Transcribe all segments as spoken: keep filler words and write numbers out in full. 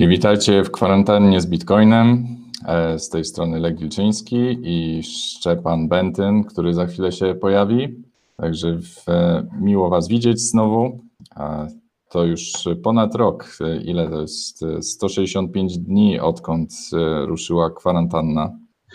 I witajcie w kwarantannie z Bitcoinem. Z tej strony Lech Wilczyński i Szczepan Bentyn, który za chwilę się pojawi. Także w, miło Was widzieć znowu. To już ponad rok. Ile to jest? sto sześćdziesiąt pięć dni, odkąd ruszyła kwarantanna.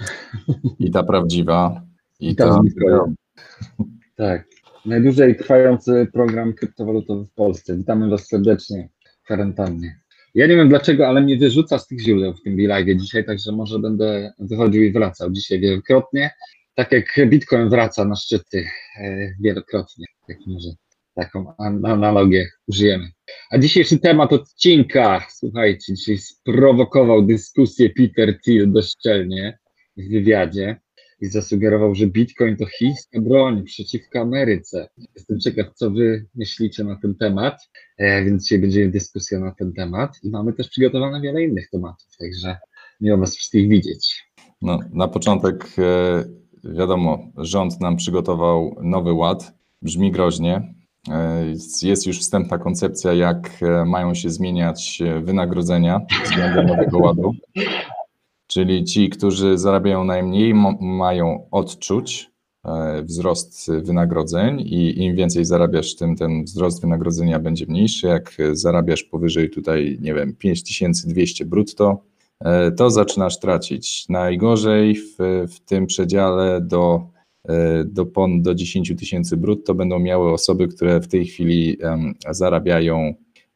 I ta prawdziwa. I, I ta ta Bitcoin. Tak. Najdłużej trwający program kryptowalutowy w Polsce. Witamy Was serdecznie w kwarantannie. Ja nie wiem dlaczego, ale mnie wyrzuca z tych źródeł w tym live dzisiaj, także może będę wychodził i wracał dzisiaj wielokrotnie, tak jak Bitcoin wraca na szczyty e, wielokrotnie, jak może taką analogię użyjemy. A dzisiejszy temat odcinka, słuchajcie, dzisiaj sprowokował dyskusję Peter Thiel dość szczelnie w wywiadzie i zasugerował, że Bitcoin to chińska broń przeciwko Ameryce. Jestem ciekaw, co wy myślicie na ten temat, e, więc dzisiaj będzie dyskusja na ten temat i mamy też przygotowane wiele innych tematów, także miło Was wszystkich widzieć. No, na początek e, wiadomo, rząd nam przygotował nowy ład, brzmi groźnie. E, jest już wstępna koncepcja, jak mają się zmieniać wynagrodzenia względem nowego ładu. Czyli ci, którzy zarabiają najmniej, mają odczuć wzrost wynagrodzeń i im więcej zarabiasz, tym ten wzrost wynagrodzenia będzie mniejszy. Jak zarabiasz powyżej tutaj, nie wiem, pięć tysięcy dwieście brutto, to zaczynasz tracić. Najgorzej w, w tym przedziale do, do, do dziesięć tysięcy brutto będą miały osoby, które w tej chwili zarabiają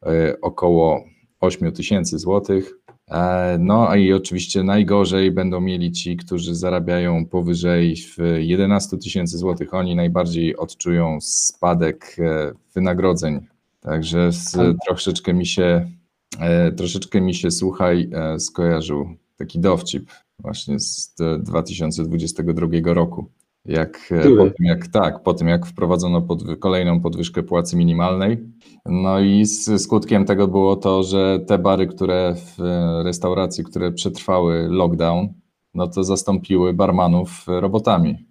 około osiem tysięcy złotych. No a i oczywiście najgorzej będą mieli ci, którzy zarabiają powyżej jedenaście tysięcy złotych. Oni najbardziej odczują spadek wynagrodzeń. Także z, troszeczkę mi się, troszeczkę mi się, słuchaj, skojarzył taki dowcip właśnie z dwa tysiące dwudziestego drugiego roku. Jak, po tym, jak tak, po tym jak wprowadzono podwy, kolejną podwyżkę płacy minimalnej, no i z, skutkiem tego było to, że te bary, które w restauracji, które przetrwały lockdown, no to zastąpiły barmanów robotami.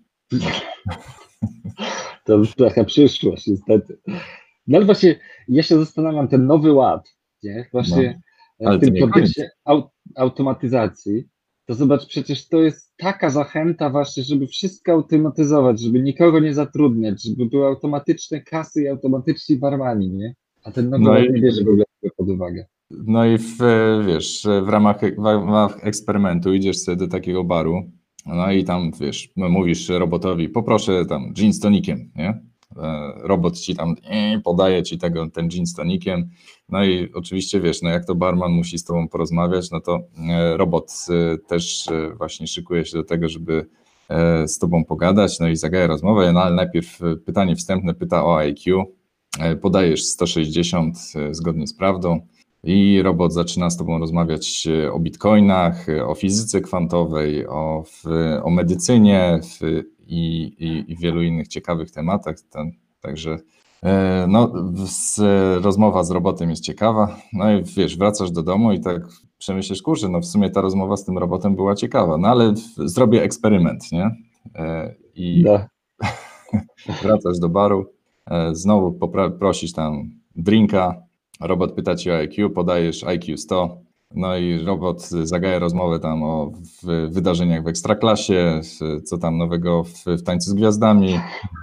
To już trochę przyszłość niestety. No ale właśnie ja się zastanawiam, ten nowy ład, nie? Właśnie no, w tym kontekście automatyzacji. To zobacz, przecież to jest taka zachęta właśnie, żeby wszystko automatyzować, żeby nikogo nie zatrudniać, żeby były automatyczne kasy i automatyczni barmani, nie? A ten nowy no ład i, nie bierze w ogóle tego pod uwagę. No i w, wiesz, w ramach, w ramach eksperymentu idziesz sobie do takiego baru, no i tam, wiesz, mówisz robotowi, poproszę tam gin z tonikiem, nie? Robot ci tam podaje ci tego, ten gin z tonikiem, no i oczywiście wiesz, no jak to barman musi z tobą porozmawiać, no to robot też właśnie szykuje się do tego, żeby z tobą pogadać, no i zagaja rozmowę, no ale najpierw pytanie wstępne pyta o I Q, podajesz sto sześćdziesiąt zgodnie z prawdą i robot zaczyna z tobą rozmawiać o bitcoinach, o fizyce kwantowej, o, o medycynie w, i, i, i wielu innych ciekawych tematach. Ten, także no, z, rozmowa z robotem jest ciekawa. No i wiesz, wracasz do domu i tak przemyślisz, kurczę, no w sumie ta rozmowa z tym robotem była ciekawa, no ale zrobię eksperyment, nie? I no. Wracasz do baru, znowu popra- prosisz tam drinka, robot pyta cię o I Q, podajesz I Q sto, no i robot zagaja rozmowę tam o w wydarzeniach w Ekstraklasie, co tam nowego w, w Tańcu z Gwiazdami.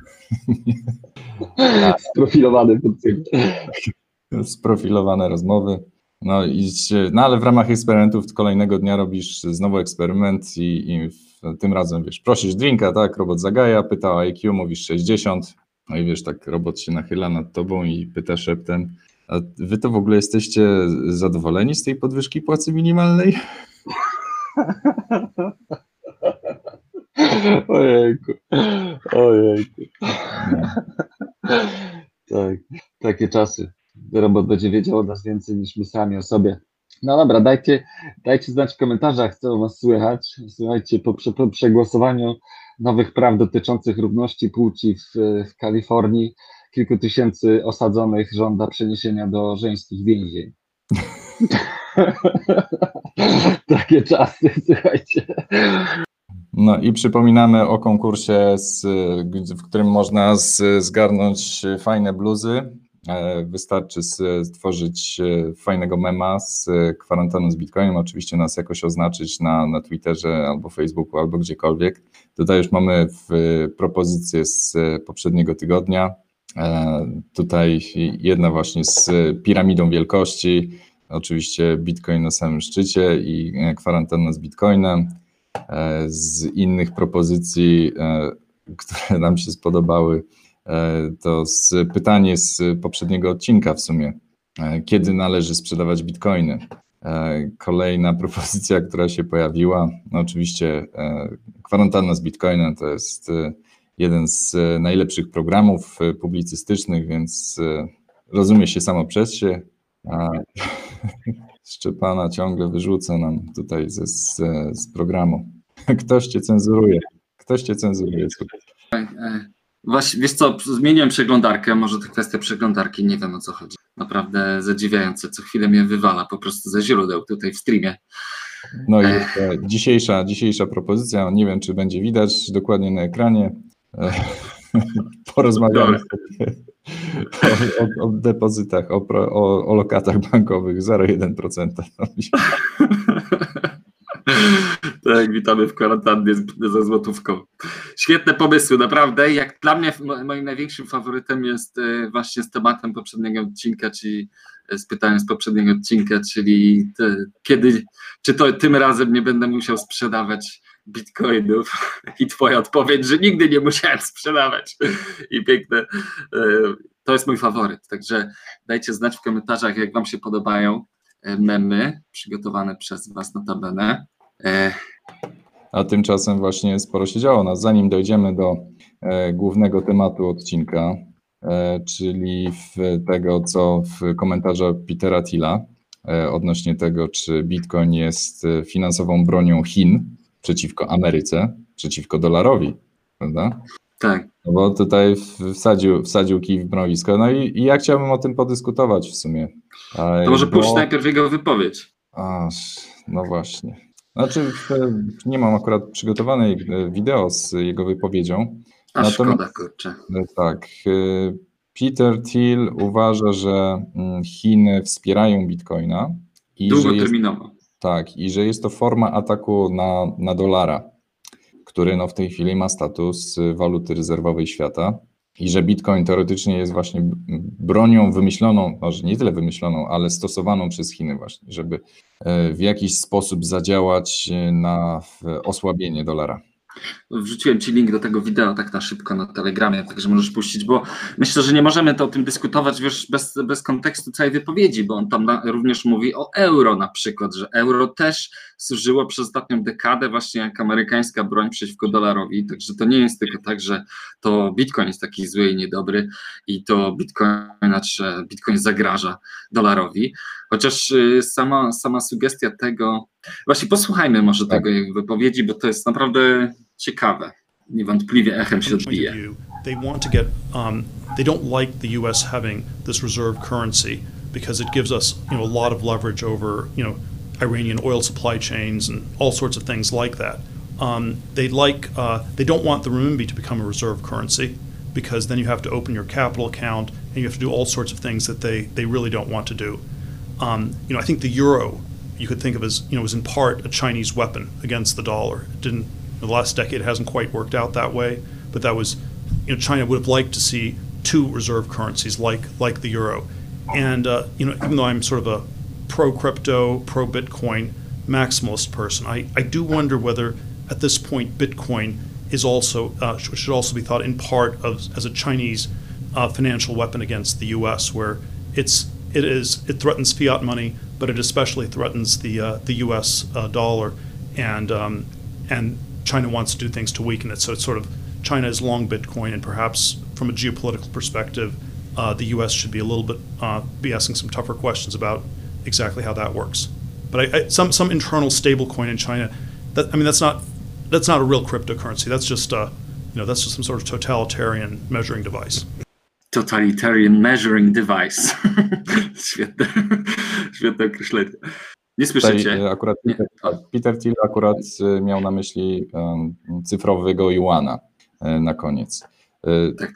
Sprofilowane Sprofilowane rozmowy. No, i, no ale w ramach eksperymentów kolejnego dnia robisz znowu eksperyment i, i w, tym razem wiesz, prosisz drinka, tak, robot zagaja, pyta o I Q, mówisz sześćdziesiąt, no i wiesz, tak robot się nachyla nad tobą i pyta szeptem, a wy to w ogóle jesteście zadowoleni z tej podwyżki płacy minimalnej? Ojejku, ojejku. Tak, takie czasy. Robot będzie wiedział o nas więcej niż my sami o sobie. No dobra, dajcie, dajcie znać w komentarzach, co o was słychać. Słuchajcie, po, prze, po przegłosowaniu nowych praw dotyczących równości płci w, w Kalifornii kilku tysięcy osadzonych żąda przeniesienia do żeńskich więzień. Takie czasy, słuchajcie. No i przypominamy o konkursie, z, w którym można z, zgarnąć fajne bluzy Wystarczy stworzyć fajnego mema z kwarantanną z Bitcoinem, oczywiście nas jakoś oznaczyć na, na Twitterze albo Facebooku, albo gdziekolwiek. Tutaj już mamy w propozycję z poprzedniego tygodnia. Tutaj jedna właśnie z piramidą wielkości, oczywiście Bitcoin na samym szczycie i kwarantanna z Bitcoinem. Z innych propozycji, które nam się spodobały, to z pytanie z poprzedniego odcinka w sumie, kiedy należy sprzedawać bitcoiny. Kolejna propozycja, która się pojawiła, no oczywiście kwarantanna z Bitcoinem to jest jeden z najlepszych programów publicystycznych, więc rozumie się samo przez się. A Szczepana ciągle wyrzuca nam tutaj ze, z, z programu. Ktoś cię cenzuruje. Ktoś cię cenzuruje. Właśnie, wiesz co, zmieniłem przeglądarkę, może to kwestia przeglądarki, nie wiem o co chodzi. Naprawdę zadziwiające, co chwilę mnie wywala po prostu ze źródeł tutaj w streamie. No i dzisiejsza, dzisiejsza propozycja, nie wiem czy będzie widać dokładnie na ekranie. Porozmawiamy sobie o, o, o depozytach, o, o, o lokatach bankowych zero przecinek jeden procent. Tak, witamy w kwarantannie ze złotówką. Świetne pomysły, naprawdę. Jak dla mnie moim największym faworytem jest właśnie z tematem poprzedniego odcinka, czyli z pytaniem z poprzedniego odcinka, czyli te, kiedy, czy to tym razem nie będę musiał sprzedawać bitcoinów i twoja odpowiedź, że nigdy nie musiałem sprzedawać. I piękne. To jest mój faworyt, także dajcie znać w komentarzach, jak wam się podobają memy przygotowane przez was notabene. A tymczasem właśnie sporo się działo. No, zanim dojdziemy do e, głównego tematu odcinka, e, czyli w tego, co w komentarzu Petera Thiela e, odnośnie tego, czy Bitcoin jest finansową bronią Chin przeciwko Ameryce, przeciwko dolarowi, prawda? Tak. No bo tutaj wsadził, wsadził kij w mrowisko. No i, i ja chciałbym o tym podyskutować w sumie. E, to może bo... puść najpierw jego wypowiedź. Aż, no właśnie. Znaczy, nie mam akurat przygotowanej wideo z jego wypowiedzią. A szkoda, kurczę. Tak. Peter Thiel uważa, że Chiny wspierają Bitcoina. I długoterminowo. Że jest, tak, i że jest to forma ataku na, na dolara, który no w tej chwili ma status waluty rezerwowej świata. I że Bitcoin teoretycznie jest właśnie bronią wymyśloną, może nie tyle wymyśloną, ale stosowaną przez Chiny właśnie, żeby w jakiś sposób zadziałać na osłabienie dolara. Wrzuciłem ci link do tego wideo tak na szybko na Telegramie, także możesz puścić, bo myślę, że nie możemy to o tym dyskutować wiesz, bez, bez kontekstu całej wypowiedzi, bo on tam na, również mówi o euro na przykład, że euro też służyło przez ostatnią dekadę właśnie jak amerykańska broń przeciwko dolarowi, także to nie jest tylko tak, że to Bitcoin jest taki zły i niedobry i to Bitcoin, znaczy Bitcoin zagraża dolarowi, chociaż sama, sama sugestia tego, właśnie posłuchajmy może tak. tego jego wypowiedzi, bo to jest naprawdę ciekawe. Niewątpliwie echem się odbije. They want to get, um, they don't like the U S having this reserve currency because it gives us, you know, a lot of leverage over, you know, Iranian oil supply chains and all sorts of things like that. Um, they like, uh, they don't want the renminbi to become a reserve currency because then you have to open your capital account and you have to do all sorts of things that they they really don't want to do. Um, you know, I think the euro you could think of as, you know, was in part a Chinese weapon against the dollar. It didn't, the last decade hasn't quite worked out that way, but that was, you know, China would have liked to see two reserve currencies like like the euro. And, uh, you know, even though I'm sort of a pro-crypto, pro-Bitcoin maximalist person, I, I do wonder whether at this point Bitcoin is also, uh, should also be thought in part of as a Chinese uh, financial weapon against the U S, where it's, it is, it threatens fiat money, but it especially threatens the uh, the U S uh, dollar, and um, and China wants to do things to weaken it. So it's sort of, China is long Bitcoin, and perhaps from a geopolitical perspective, uh, the U S should be a little bit uh, be asking some tougher questions about exactly how that works. But I, I, some some internal stable coin in China, that I mean that's not that's not a real cryptocurrency. That's just uh, you know that's just some sort of totalitarian measuring device. Totalitarian measuring device. Świetne, świetne określenie. Nie słyszycie? Akurat Peter, Peter Thiel akurat miał na myśli um, cyfrowego juana na koniec. Tak, tak.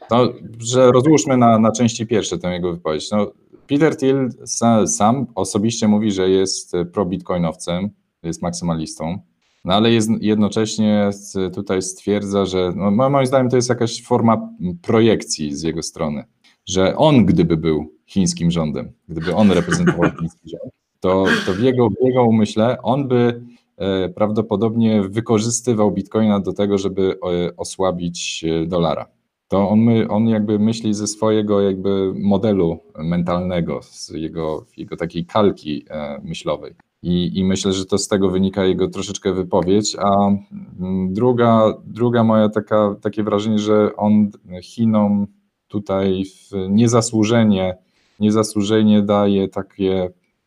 No, że rozłóżmy na, na części pierwsze tę jego wypowiedź. No, Peter Thiel sam, sam osobiście mówi, że jest pro-bitcoinowcem, jest maksymalistą, no ale jest, jednocześnie tutaj stwierdza, że no, moim zdaniem to jest jakaś forma projekcji z jego strony, że on gdyby był chińskim rządem, gdyby on reprezentował chiński rząd, to, to w, jego, w jego umyśle on by e, prawdopodobnie wykorzystywał bitcoina do tego, żeby e, osłabić dolara. To on, my, on jakby myśli ze swojego jakby modelu mentalnego, z jego, jego takiej kalki e, myślowej. I, I myślę, że to z tego wynika jego troszeczkę wypowiedź, a druga, druga moja taka, takie wrażenie, że on Chinom tutaj niezasłużenie, niezasłużenie daje takie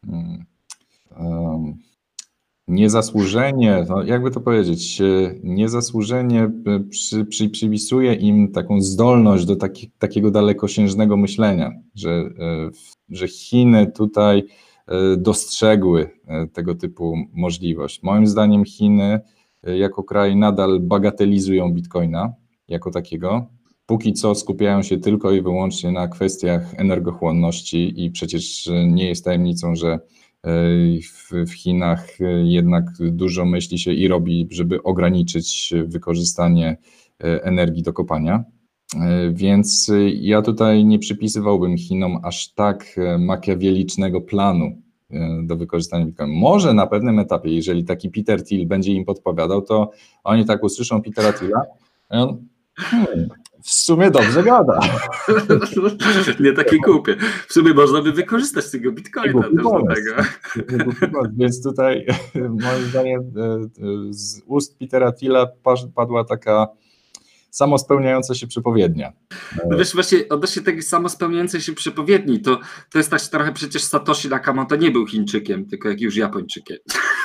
um, niezasłużenie, no jakby to powiedzieć, niezasłużenie przy, przy, przypisuje im taką zdolność do taki, takiego dalekosiężnego myślenia, że, że Chiny tutaj dostrzegły tego typu możliwość. Moim zdaniem Chiny jako kraj nadal bagatelizują bitcoina jako takiego. Póki co skupiają się tylko i wyłącznie na kwestiach energochłonności i przecież nie jest tajemnicą, że w, w Chinach jednak dużo myśli się i robi, żeby ograniczyć wykorzystanie energii do kopania. Więc ja tutaj nie przypisywałbym Chinom aż tak makiawielicznego planu do wykorzystania bitcoina. Może na pewnym etapie, jeżeli taki Peter Thiel będzie im podpowiadał, to oni tak usłyszą Petera Thiela i on hmm, w sumie dobrze gada. Nie takie kupie. W sumie można by wykorzystać tego bitcoina też do tego. Więc tutaj moim zdaniem z ust Petera Thiela padła taka samospełniająca się przepowiednia. No wiesz, właśnie odnośnie tej samospełniającej się przepowiedni, to, to jest tak trochę przecież Satoshi Nakamoto nie był Chińczykiem, tylko jak już Japończykiem.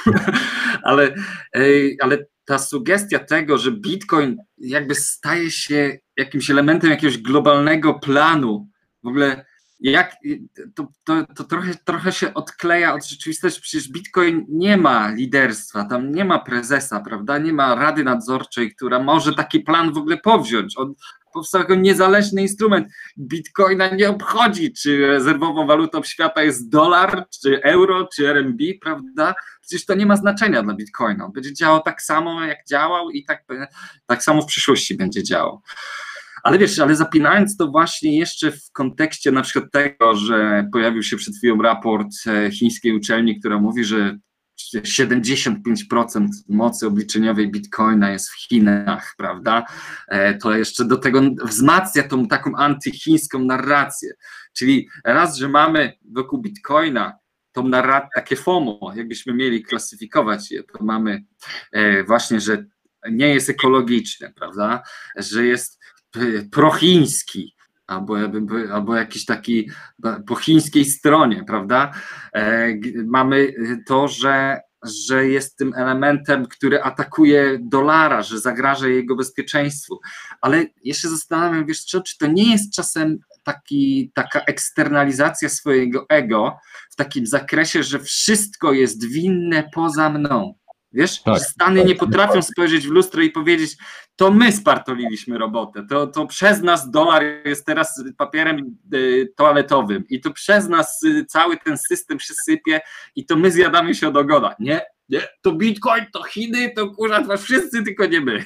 ale, ale ta sugestia tego, że Bitcoin jakby staje się jakimś elementem jakiegoś globalnego planu, w ogóle jak, to, to, to trochę, trochę się odkleja od rzeczywistości. Przecież Bitcoin nie ma liderstwa, tam nie ma prezesa, prawda? Nie ma rady nadzorczej, która może taki plan w ogóle powziąć. On powstał jako niezależny instrument. Bitcoina nie obchodzi, czy rezerwową walutą świata jest dolar, czy euro, czy R M B, prawda? Przecież to nie ma znaczenia dla Bitcoina. On będzie działał tak samo, jak działał i tak, tak samo w przyszłości będzie działał. Ale wiesz, ale zapinając to właśnie jeszcze w kontekście na przykład tego, że pojawił się przed chwilą raport chińskiej uczelni, która mówi, że siedemdziesiąt pięć procent mocy obliczeniowej Bitcoina jest w Chinach, prawda? To jeszcze do tego wzmacnia tą taką antychińską narrację. Czyli raz, że mamy wokół Bitcoina tą narrację, takie FOMO, jakbyśmy mieli klasyfikować je, to mamy właśnie, że nie jest ekologiczny, prawda? Że jest prochiński, albo, albo jakiś taki po chińskiej stronie, prawda? E, mamy to, że, że jest tym elementem, który atakuje dolara, że zagraża jego bezpieczeństwu. Ale jeszcze zastanawiam, wiesz co, czy to nie jest czasem taki, taka eksternalizacja swojego ego w takim zakresie, że wszystko jest winne poza mną. Wiesz, tak, Stany tak, nie potrafią tak. spojrzeć w lustro i powiedzieć, to my spartoliliśmy robotę, to, to przez nas dolar jest teraz papierem y, toaletowym i to przez nas y, cały ten system się sypie i to my zjadamy się od ogona. Nie, nie, to Bitcoin, to Chiny, to kurwa, to wszyscy, tylko nie my.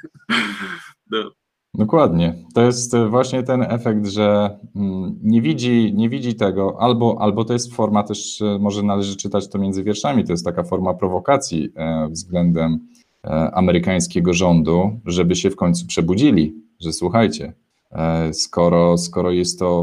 no. Dokładnie. To jest właśnie ten efekt, że nie widzi, nie widzi tego, albo, albo to jest forma też, może należy czytać to między wierszami, to jest taka forma prowokacji względem amerykańskiego rządu, żeby się w końcu przebudzili, że słuchajcie, skoro, skoro jest to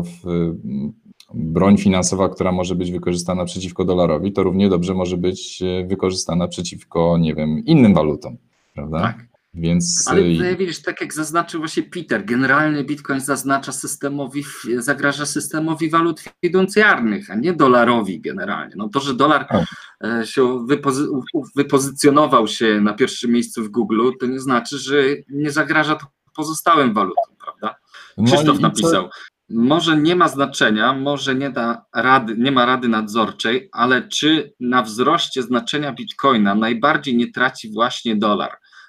broń finansowa, która może być wykorzystana przeciwko dolarowi, to równie dobrze może być wykorzystana przeciwko, nie wiem, innym walutom, prawda? Tak. Więc... Ale widzisz, tak jak zaznaczył właśnie Peter, generalnie Bitcoin zaznacza systemowi, zagraża systemowi walut fiducjarnych, a nie dolarowi generalnie. No to, że dolar się wypozy- wypozycjonował się na pierwszym miejscu w Google, to nie znaczy, że nie zagraża to pozostałym walutom, prawda? Krzysztof no napisał, może nie ma znaczenia, może nie, da rady, nie ma rady nadzorczej, ale czy na wzroście znaczenia Bitcoina najbardziej nie traci właśnie dolar?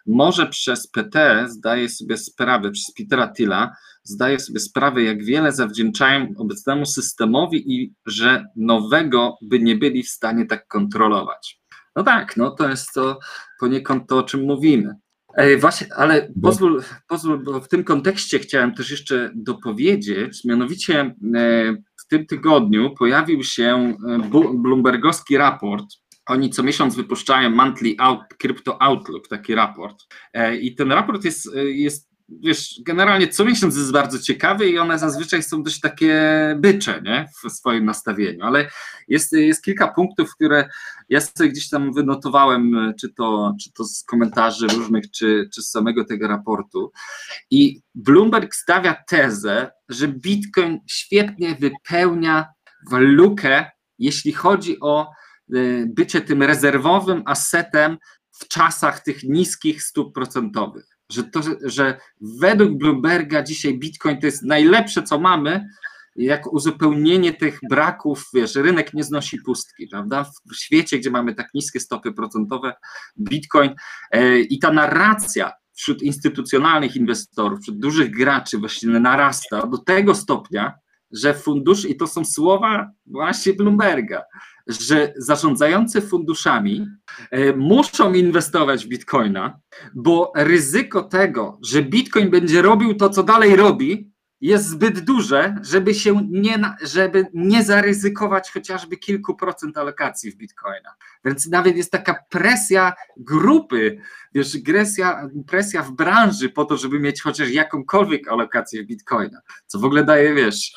może przez P T zdaje sobie sprawę, przez Petera Thiela zdaje sobie sprawę, jak wiele zawdzięczają obecnemu systemowi i że nowego by nie byli w stanie tak kontrolować. No tak, no to jest to poniekąd to, o czym mówimy. Ej, właśnie, ale pozwól, pozwól, bo w tym kontekście chciałem też jeszcze dopowiedzieć, mianowicie e, w tym tygodniu pojawił się bloombergowski raport. Oni co miesiąc wypuszczają monthly out, Crypto Outlook, taki raport. E, I ten raport jest, jest, wiesz, generalnie co miesiąc jest bardzo ciekawy i one zazwyczaj są dość takie bycze, nie, w swoim nastawieniu, ale jest, jest kilka punktów, które ja sobie gdzieś tam wynotowałem, czy to, czy to z komentarzy różnych, czy, czy z samego tego raportu. I Bloomberg stawia tezę, że Bitcoin świetnie wypełnia lukę, jeśli chodzi o bycie tym rezerwowym asetem w czasach tych niskich stóp procentowych. Że, to, że według Bloomberga dzisiaj Bitcoin to jest najlepsze, co mamy, jako uzupełnienie tych braków, wiesz, rynek nie znosi pustki, prawda? W świecie, gdzie mamy tak niskie stopy procentowe, Bitcoin e, i ta narracja wśród instytucjonalnych inwestorów, wśród dużych graczy właśnie narasta do tego stopnia, że fundusze, i to są słowa właśnie Bloomberga, że zarządzający funduszami e, muszą inwestować w Bitcoina, bo ryzyko tego, że Bitcoin będzie robił to, co dalej robi, jest zbyt duże, żeby się nie, żeby nie zaryzykować chociażby kilku procent alokacji w Bitcoina. Więc nawet jest taka presja grupy, wiesz, presja, presja w branży po to, żeby mieć chociaż jakąkolwiek alokację w Bitcoina, co w ogóle daje, wiesz,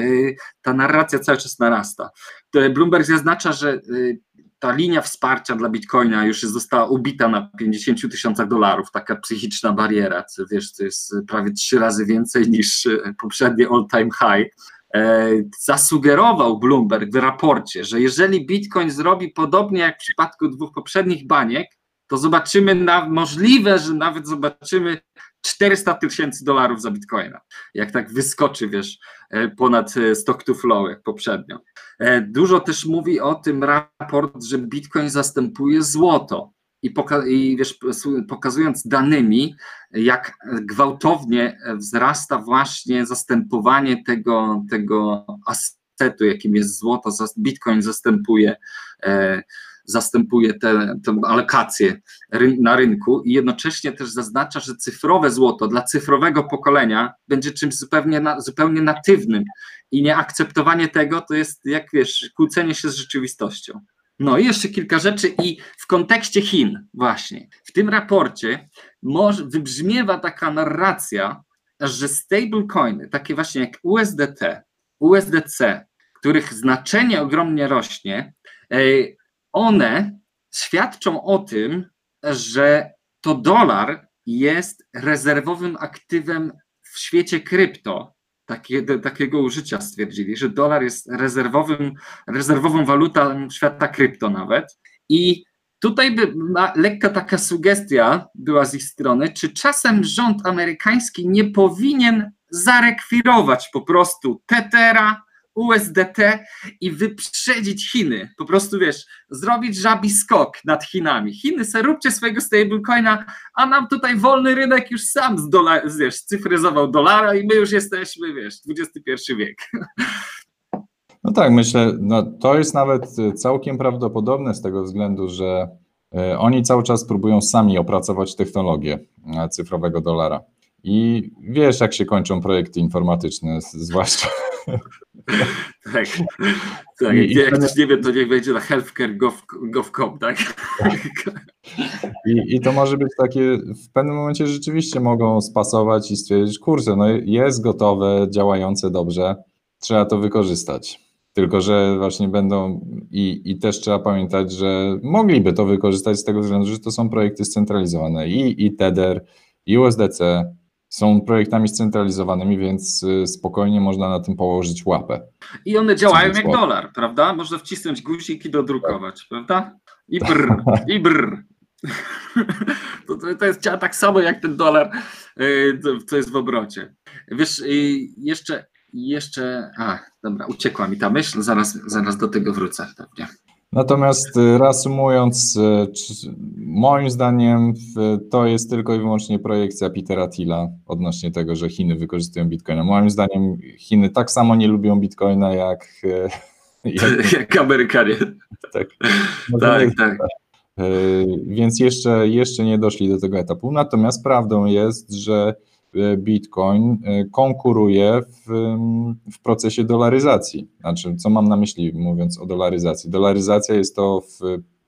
ta narracja cały czas narasta. Bloomberg zaznacza, że ta linia wsparcia dla Bitcoina już została ubita na pięćdziesięciu tysiącach dolarów, taka psychiczna bariera, co wiesz, to jest prawie trzy razy więcej niż poprzednie all-time high. Zasugerował Bloomberg w raporcie, że jeżeli Bitcoin zrobi podobnie jak w przypadku dwóch poprzednich baniek, to zobaczymy, na, możliwe, że nawet zobaczymy czterysta tysięcy dolarów za Bitcoina, jak tak wyskoczy, wiesz, ponad stock to flow, jak poprzednio. Dużo też mówi o tym raport, że Bitcoin zastępuje złoto i, poka- i wiesz, pokazując danymi, jak gwałtownie wzrasta właśnie zastępowanie tego, tego asetu, jakim jest złoto, Bitcoin zastępuje e, zastępuje te, te alokacje na rynku i jednocześnie też zaznacza, że cyfrowe złoto dla cyfrowego pokolenia będzie czymś zupełnie, zupełnie natywnym i nieakceptowanie tego to jest, jak wiesz, kłócenie się z rzeczywistością. No i jeszcze kilka rzeczy i w kontekście Chin właśnie. W tym raporcie może wybrzmiewa taka narracja, że stablecoiny, takie właśnie jak U S D T, U S D C, których znaczenie ogromnie rośnie, one świadczą o tym, że to dolar jest rezerwowym aktywem w świecie krypto. Takie, takiego użycia stwierdzili, że dolar jest rezerwowym, rezerwową walutą świata krypto nawet. I tutaj by lekka taka sugestia była z ich strony, czy czasem rząd amerykański nie powinien zarekwirować po prostu Tethera, U S D T i wyprzedzić Chiny, po prostu wiesz, zrobić żabi skok nad Chinami. Chiny se róbcie swojego stablecoina, a nam tutaj wolny rynek już sam z dolar, wiesz, cyfryzował dolara i my już jesteśmy, wiesz, dwudziesty pierwszy wiek. No tak, myślę, no to jest nawet całkiem prawdopodobne z tego względu, że y, oni cały czas próbują sami opracować technologię cyfrowego dolara. I wiesz, jak się kończą projekty informatyczne, zwłaszcza. Tak, tak. I, jak ktoś nie wie, to niech wejdzie na healthcare kropka gov kropka com, tak? I, I to może być takie, w pewnym momencie rzeczywiście mogą spasować i stwierdzić, kurczę, no jest gotowe, działające dobrze, trzeba to wykorzystać. Tylko że właśnie będą i, i też trzeba pamiętać, że mogliby to wykorzystać z tego względu, że to są projekty scentralizowane i, i Tether, i U S D C, są projektami scentralizowanymi, więc spokojnie można na tym położyć łapę. I one działają jak dolar, prawda? Można wcisnąć guzik i dodrukować, tak, prawda? I brr, i brr. To, to jest działa tak samo jak ten dolar, co jest w obrocie. Wiesz, jeszcze, jeszcze, a dobra, uciekła mi ta myśl, zaraz, zaraz do tego wrócę pewnie. Natomiast y, reasumując, y, czy- moim zdaniem y, to jest tylko i wyłącznie projekcja Petera Thiela odnośnie tego, że Chiny wykorzystują Bitcoina. Moim zdaniem Chiny tak samo nie lubią Bitcoina jak, y, jak Jak Amerykanie. tak. Tak, tak. Y, Więc jeszcze, jeszcze nie doszli do tego etapu. Natomiast prawdą jest, że y, Bitcoin y, konkuruje w, ym, w procesie dolaryzacji. Znaczy, co mam na myśli mówiąc o dolaryzacji? Dolaryzacja jest to w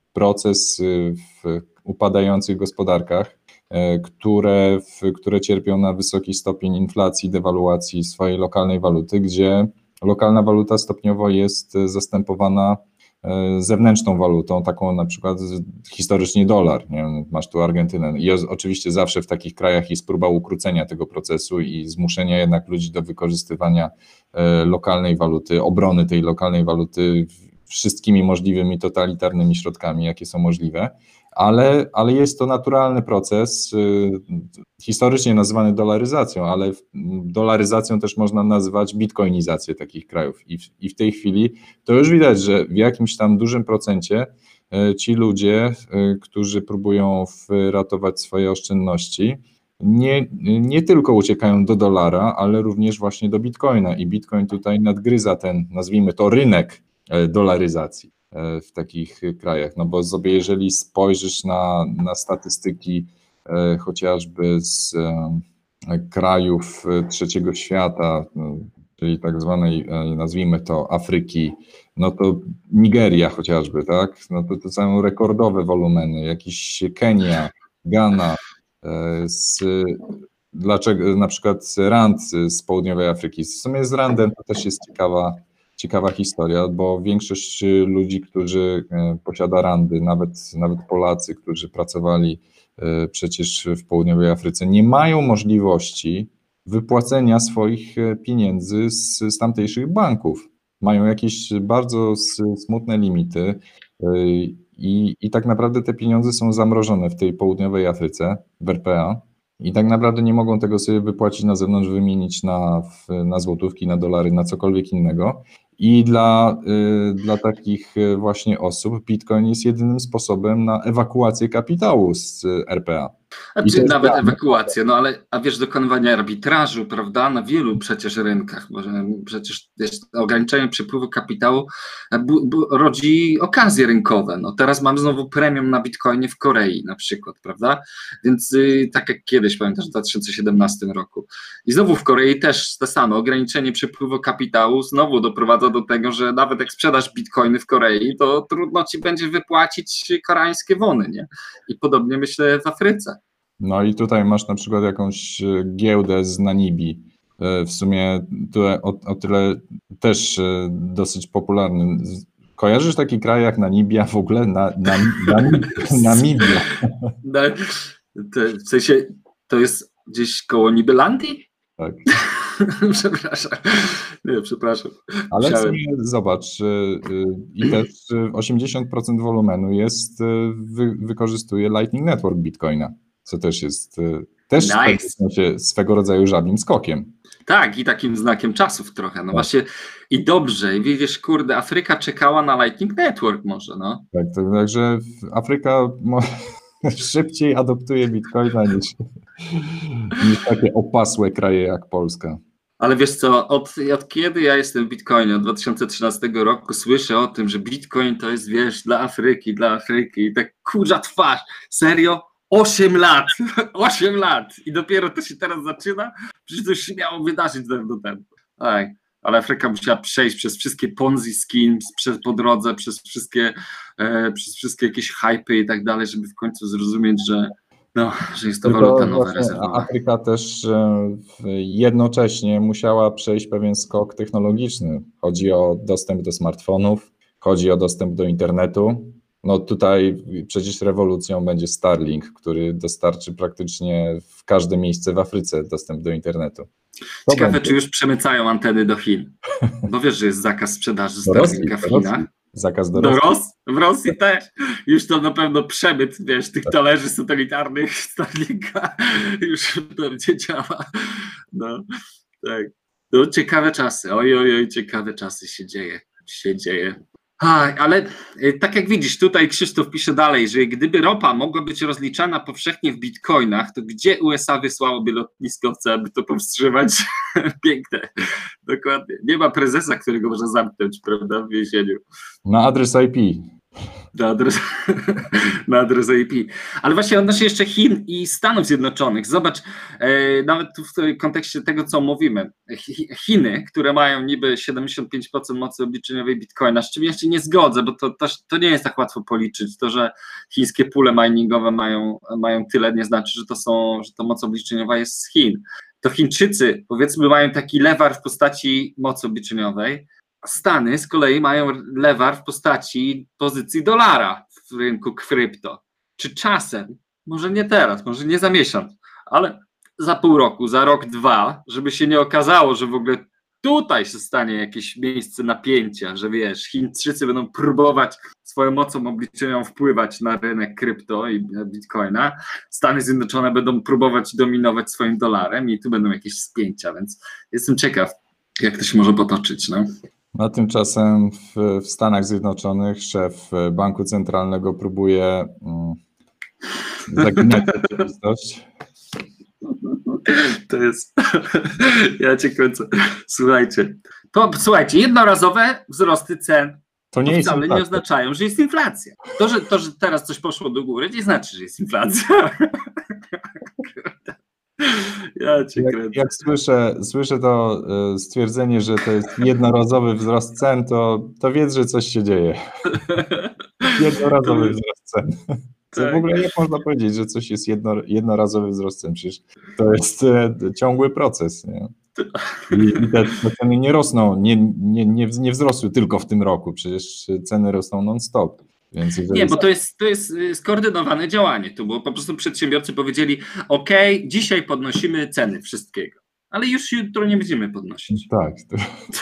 proces y, w upadających gospodarkach, y, które, w, które cierpią na wysoki stopień inflacji, dewaluacji swojej lokalnej waluty, gdzie lokalna waluta stopniowo jest y, zastępowana e, zewnętrzną walutą, taką na przykład z- historycznie dolar, nie wiem, masz tu Argentynę i o- oczywiście zawsze w takich krajach jest próba ukrócenia tego procesu i zmuszenia jednak ludzi do wykorzystywania e, lokalnej waluty, obrony tej lokalnej waluty w- wszystkimi możliwymi totalitarnymi środkami, jakie są możliwe, ale, ale jest to naturalny proces, y, historycznie nazywany dolaryzacją, ale w- dolaryzacją też można nazywać bitcoinizację takich krajów i w, i w tej chwili to już widać, że w jakimś tam dużym procencie e, ci ludzie, e, którzy próbują w- ratować swoje oszczędności, nie, nie tylko uciekają do dolara, ale również właśnie do bitcoina i bitcoin tutaj nadgryza ten, nazwijmy to, rynek e, dolaryzacji e, w takich krajach, no bo sobie jeżeli spojrzysz na, na statystyki e, chociażby z e, krajów e, trzeciego świata, no, czyli tak zwanej, e, nazwijmy to, Afryki, no to Nigeria chociażby, tak? No to, to są rekordowe wolumeny, jakiś Kenia, Ghana, e, z, dlaczego na przykład rand z południowej Afryki. W sumie z randem to też jest ciekawa, ciekawa historia, bo większość ludzi, którzy e, posiada randy, nawet, nawet Polacy, którzy pracowali e, przecież w południowej Afryce, nie mają możliwości wypłacenia swoich e, pieniędzy z, z tamtejszych banków. Mają jakieś bardzo s- smutne limity y, i, i tak naprawdę te pieniądze są zamrożone w tej południowej Afryce, w R P A i tak naprawdę nie mogą tego sobie wypłacić na zewnątrz, wymienić na, w- na złotówki, na dolary, na cokolwiek innego. I dla, y, dla takich y, właśnie osób Bitcoin jest jedynym sposobem na ewakuację kapitału z y, R P A. A I to czy jest nawet dla- ewakuację, no ale a wiesz, dokonywanie arbitrażu, prawda, na wielu przecież rynkach, bo że przecież wiesz, ograniczenie przepływu kapitału e, bu, bu, rodzi okazje rynkowe. No teraz mam znowu premium na Bitcoinie w Korei na przykład, prawda, więc y, tak jak kiedyś, pamiętasz, w dwa tysiące siedemnastym roku. I znowu w Korei też te same, ograniczenie przepływu kapitału znowu doprowadza do tego, że nawet jak sprzedasz Bitcoiny w Korei, to trudno ci będzie wypłacić koreańskie wony, nie? I podobnie myślę w Afryce. No i tutaj masz na przykład jakąś e, giełdę z Namibii. E, W sumie to o, o tyle też e, dosyć popularny. Z- Kojarzysz taki kraj jak Namibia w ogóle? Na, na, na, Namibia. No, to, w sensie, to jest gdzieś koło Nibelandii? Tak. Przepraszam. Nie, przepraszam. Ale w Musiałem. sumie zobacz, e, e, i też e, osiemdziesiąt procent wolumenu jest, e, wy, wykorzystuje Lightning Network Bitcoina, co też jest e, też w pewnym Nice. sensie swego rodzaju żabim skokiem. Tak, i takim znakiem czasów trochę. No Tak. właśnie, i dobrze. I widzisz, kurde, Afryka czekała na Lightning Network może, no. Tak, to, także w- Afryka mo- szybciej adoptuje Bitcoina niż, niż takie opasłe kraje jak Polska. Ale wiesz co, od, od kiedy ja jestem w Bitcoinie, od dwa tysiące trzynastego roku słyszę o tym, że Bitcoin to jest, wiesz, dla Afryki, dla Afryki i tak kurza twarz, serio? osiem lat, osiem lat i dopiero to się teraz zaczyna? Przecież to już się miało wydarzyć dawno temu. Tak, ale Afryka musiała przejść przez wszystkie Ponzi schemes, przez, po drodze, przez wszystkie, e, przez wszystkie jakieś hypy i tak dalej, żeby w końcu zrozumieć, że, no, że jest to Tylko waluta nowa, właśnie rezerwowa. Afryka też e, w- jednocześnie musiała przejść pewien skok technologiczny. Chodzi o dostęp do smartfonów, chodzi o dostęp do internetu. No tutaj przecież rewolucją będzie Starlink, który dostarczy praktycznie w każde miejsce w Afryce dostęp do internetu. To Ciekawe, będzie. czy już przemycają anteny do Chin. Bo wiesz, że jest zakaz sprzedaży Do Rosji, Starlinka w do Rosji. Chinach. Zakaz do Do Rosji. Ros? W Rosji też. Już to na pewno przemyt, wiesz, tych talerzy satelitarnych Starlinka już pewnie działa. No, tak. No, ciekawe czasy. Oj, oj, oj, ciekawe czasy się dzieje. Się dzieje. A, ale y, tak jak widzisz, tutaj Krzysztof pisze dalej, że gdyby ropa mogła być rozliczana powszechnie w bitcoinach, to gdzie U S A wysłałoby lotniskowce, aby to powstrzymać? Piękne, dokładnie. Nie ma prezesa, którego można zamknąć, prawda, w więzieniu. Na adres I P. Na adres, na adres I P. Ale właśnie odnośnie jeszcze Chin i Stanów Zjednoczonych. Zobacz, e, nawet tu w kontekście tego, co mówimy. Chiny, które mają niby siedemdziesiąt pięć procent mocy obliczeniowej bitcoina, z czym ja się nie zgodzę, bo to, to, to nie jest tak łatwo policzyć. To, że chińskie pule miningowe mają, mają tyle, nie znaczy, że to, są, że to moc obliczeniowa jest z Chin. To Chińczycy, powiedzmy, mają taki lewar w postaci mocy obliczeniowej, Stany z kolei mają lewar w postaci pozycji dolara w rynku krypto. Czy czasem, może nie teraz, może nie za miesiąc, ale za pół roku, za rok, dwa, żeby się nie okazało, że w ogóle tutaj się stanie jakieś miejsce napięcia, że wiesz, Chińczycy będą próbować swoją mocą obliczeniową wpływać na rynek krypto i bitcoina, Stany Zjednoczone będą próbować dominować swoim dolarem i tu będą jakieś spięcia, więc jestem ciekaw, jak to się może potoczyć, no. A tymczasem w, w Stanach Zjednoczonych szef banku centralnego próbuje um, zaginać rzeczywistość. To jest, ja cię kręcę. Słuchajcie, to słuchajcie, jednorazowe wzrosty cen to nie wcale jest nie oznaczają, że jest inflacja. To że, to, że teraz coś poszło do góry, nie znaczy, że jest inflacja. Ja cię jak, kręcę. jak słyszę, słyszę to y, stwierdzenie, że to jest jednorazowy wzrost cen, to, to wiedz, że coś się dzieje. Jednorazowy wzrost cen. Co Tak. w ogóle jak można powiedzieć, że coś jest jedno, jednorazowy wzrost cen? Przecież to jest e, ciągły proces. Nie? I, i te, te ceny nie rosną, nie, nie, nie, nie wzrosły tylko w tym roku, przecież ceny rosną non-stop. Więc nie, bo to jest, to jest skoordynowane działanie tu, bo po prostu przedsiębiorcy powiedzieli, ok, dzisiaj podnosimy ceny wszystkiego, ale już jutro nie będziemy podnosić. Tak. To...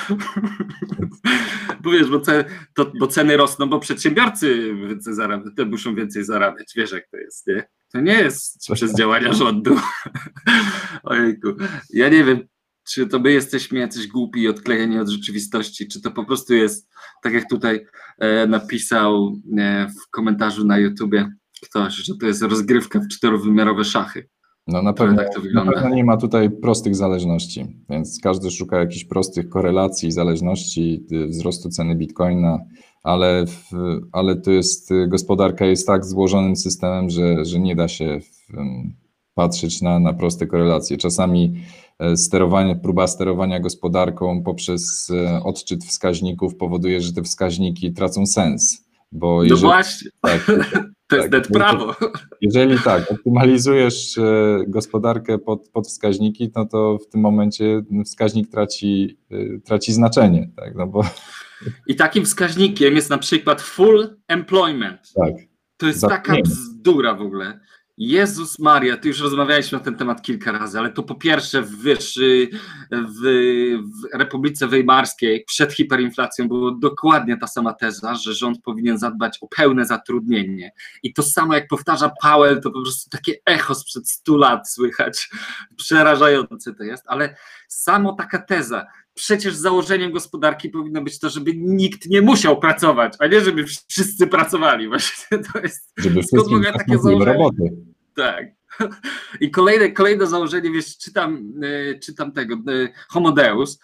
bo wiesz, bo, ce, to, bo ceny rosną, bo przedsiębiorcy zarabia, te muszą więcej zarabiać, wiesz jak to jest, nie? To nie jest przez działania rządu. Ojejku, ja nie wiem, czy to my jesteśmy jacyś głupi i odklejeni od rzeczywistości, czy to po prostu jest, tak jak tutaj e, napisał e, w komentarzu na YouTubie ktoś, że to jest rozgrywka w czterowymiarowe szachy. No na pewno, tak to wygląda. na pewno nie ma tutaj prostych zależności, więc każdy szuka jakichś prostych korelacji, zależności wzrostu ceny bitcoina, ale, w, ale to jest, gospodarka jest tak złożonym systemem, że, że nie da się w, patrzeć na, na proste korelacje. Czasami sterowanie, próba sterowania gospodarką poprzez odczyt wskaźników powoduje, że te wskaźniki tracą sens. Bo jeżeli, no właśnie, tak, to jest tak, net prawo. Jeżeli tak, optymalizujesz gospodarkę pod, pod wskaźniki, no to w tym momencie wskaźnik traci, traci znaczenie. Tak, no bo... I takim wskaźnikiem jest na przykład full employment. Tak. To jest taka bzdura w ogóle. Jezus Maria, ty już rozmawialiśmy na ten temat kilka razy, ale to po pierwsze w, wiesz, w, w Republice Weimarskiej przed hiperinflacją była dokładnie ta sama teza, że rząd powinien zadbać o pełne zatrudnienie. I to samo jak powtarza Powell, to po prostu takie echo sprzed stu lat słychać. Przerażające to jest, ale samo taka teza, przecież założeniem gospodarki powinno być to, żeby nikt nie musiał pracować, a nie żeby wszyscy pracowali. Właśnie to jest. Żeby wszystkim takie założenie. Roboty. Tak. I kolejne, kolejne założenie, wiesz, czytam, czytam tego Homo Deus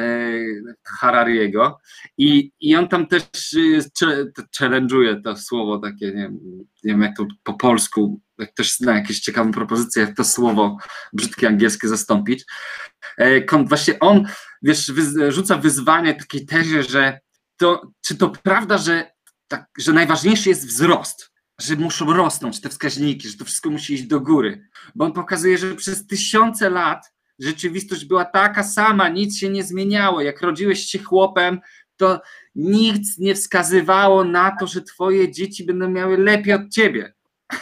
Harariego i, i on tam też challenge'uje to słowo takie, nie, nie wiem jak to po polsku, jak ktoś zna jakieś ciekawą propozycję, jak to słowo brzydkie angielskie zastąpić. Właśnie on, wiesz, rzuca wyzwanie takiej tezie, że to, czy to prawda, że, tak, że najważniejszy jest wzrost, że muszą rosnąć te wskaźniki, że to wszystko musi iść do góry, bo on pokazuje, że przez tysiące lat rzeczywistość była taka sama, nic się nie zmieniało, jak rodziłeś się chłopem, to nic nie wskazywało na to, że twoje dzieci będą miały lepiej od ciebie.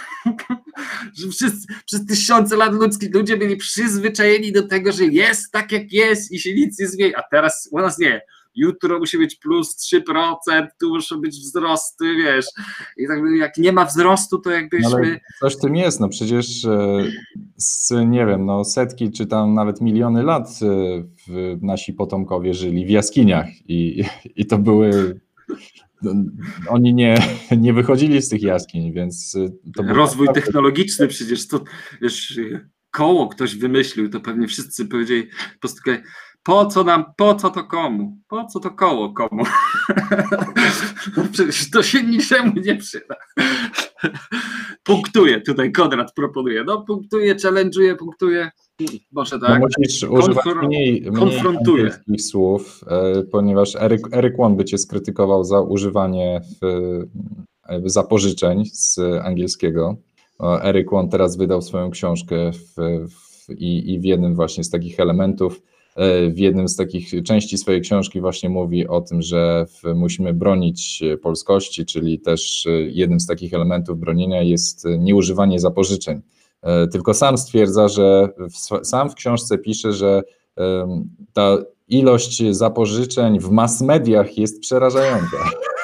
Że przez, przez tysiące lat ludzki, ludzie byli przyzwyczajeni do tego, że jest tak jak jest i się nic nie zmieni, a teraz u nas nie. Jutro musi być plus trzy procent, tu muszą być wzrosty, wiesz. I tak jak nie ma wzrostu, to jakbyśmy... No ale coś w tym jest, no przecież z, nie wiem, no setki czy tam nawet miliony lat w, nasi potomkowie żyli w jaskiniach i, i to były oni nie, nie wychodzili z tych jaskiń, więc to był Rozwój naprawdę... technologiczny przecież to, wiesz, koło ktoś wymyślił, to pewnie wszyscy powiedzieli, po prostu po co nam, po co to komu? Po co to koło komu? Przecież to się niczemu nie przyda. Punktuje, tutaj Konrad proponuje, no punktuje, challenge'uje, punktuje, może tak. No musisz używać Konfro- mniej, mniej konfrontuje. angielskich słów, e, ponieważ Eryk, Eryk Won by cię skrytykował za używanie w, w zapożyczeń z angielskiego. O, Eryk Won teraz wydał swoją książkę w, w, i, i w jednym właśnie z takich elementów, w jednym z takich części swojej książki właśnie mówi o tym, że w, musimy bronić polskości, czyli też jednym z takich elementów bronienia jest nieużywanie zapożyczeń. Tylko sam stwierdza, że w, sam w książce pisze, że um, ta ilość zapożyczeń w mass mediach jest przerażająca.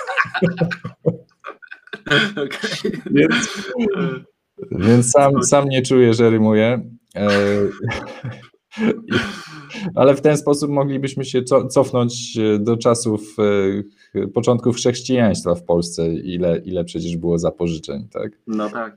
Okay. Więc, więc sam, sam nie czuję, że rymuję. Ale w ten sposób moglibyśmy się cofnąć do czasów początków chrześcijaństwa w Polsce, ile, ile przecież było zapożyczeń, tak? No tak.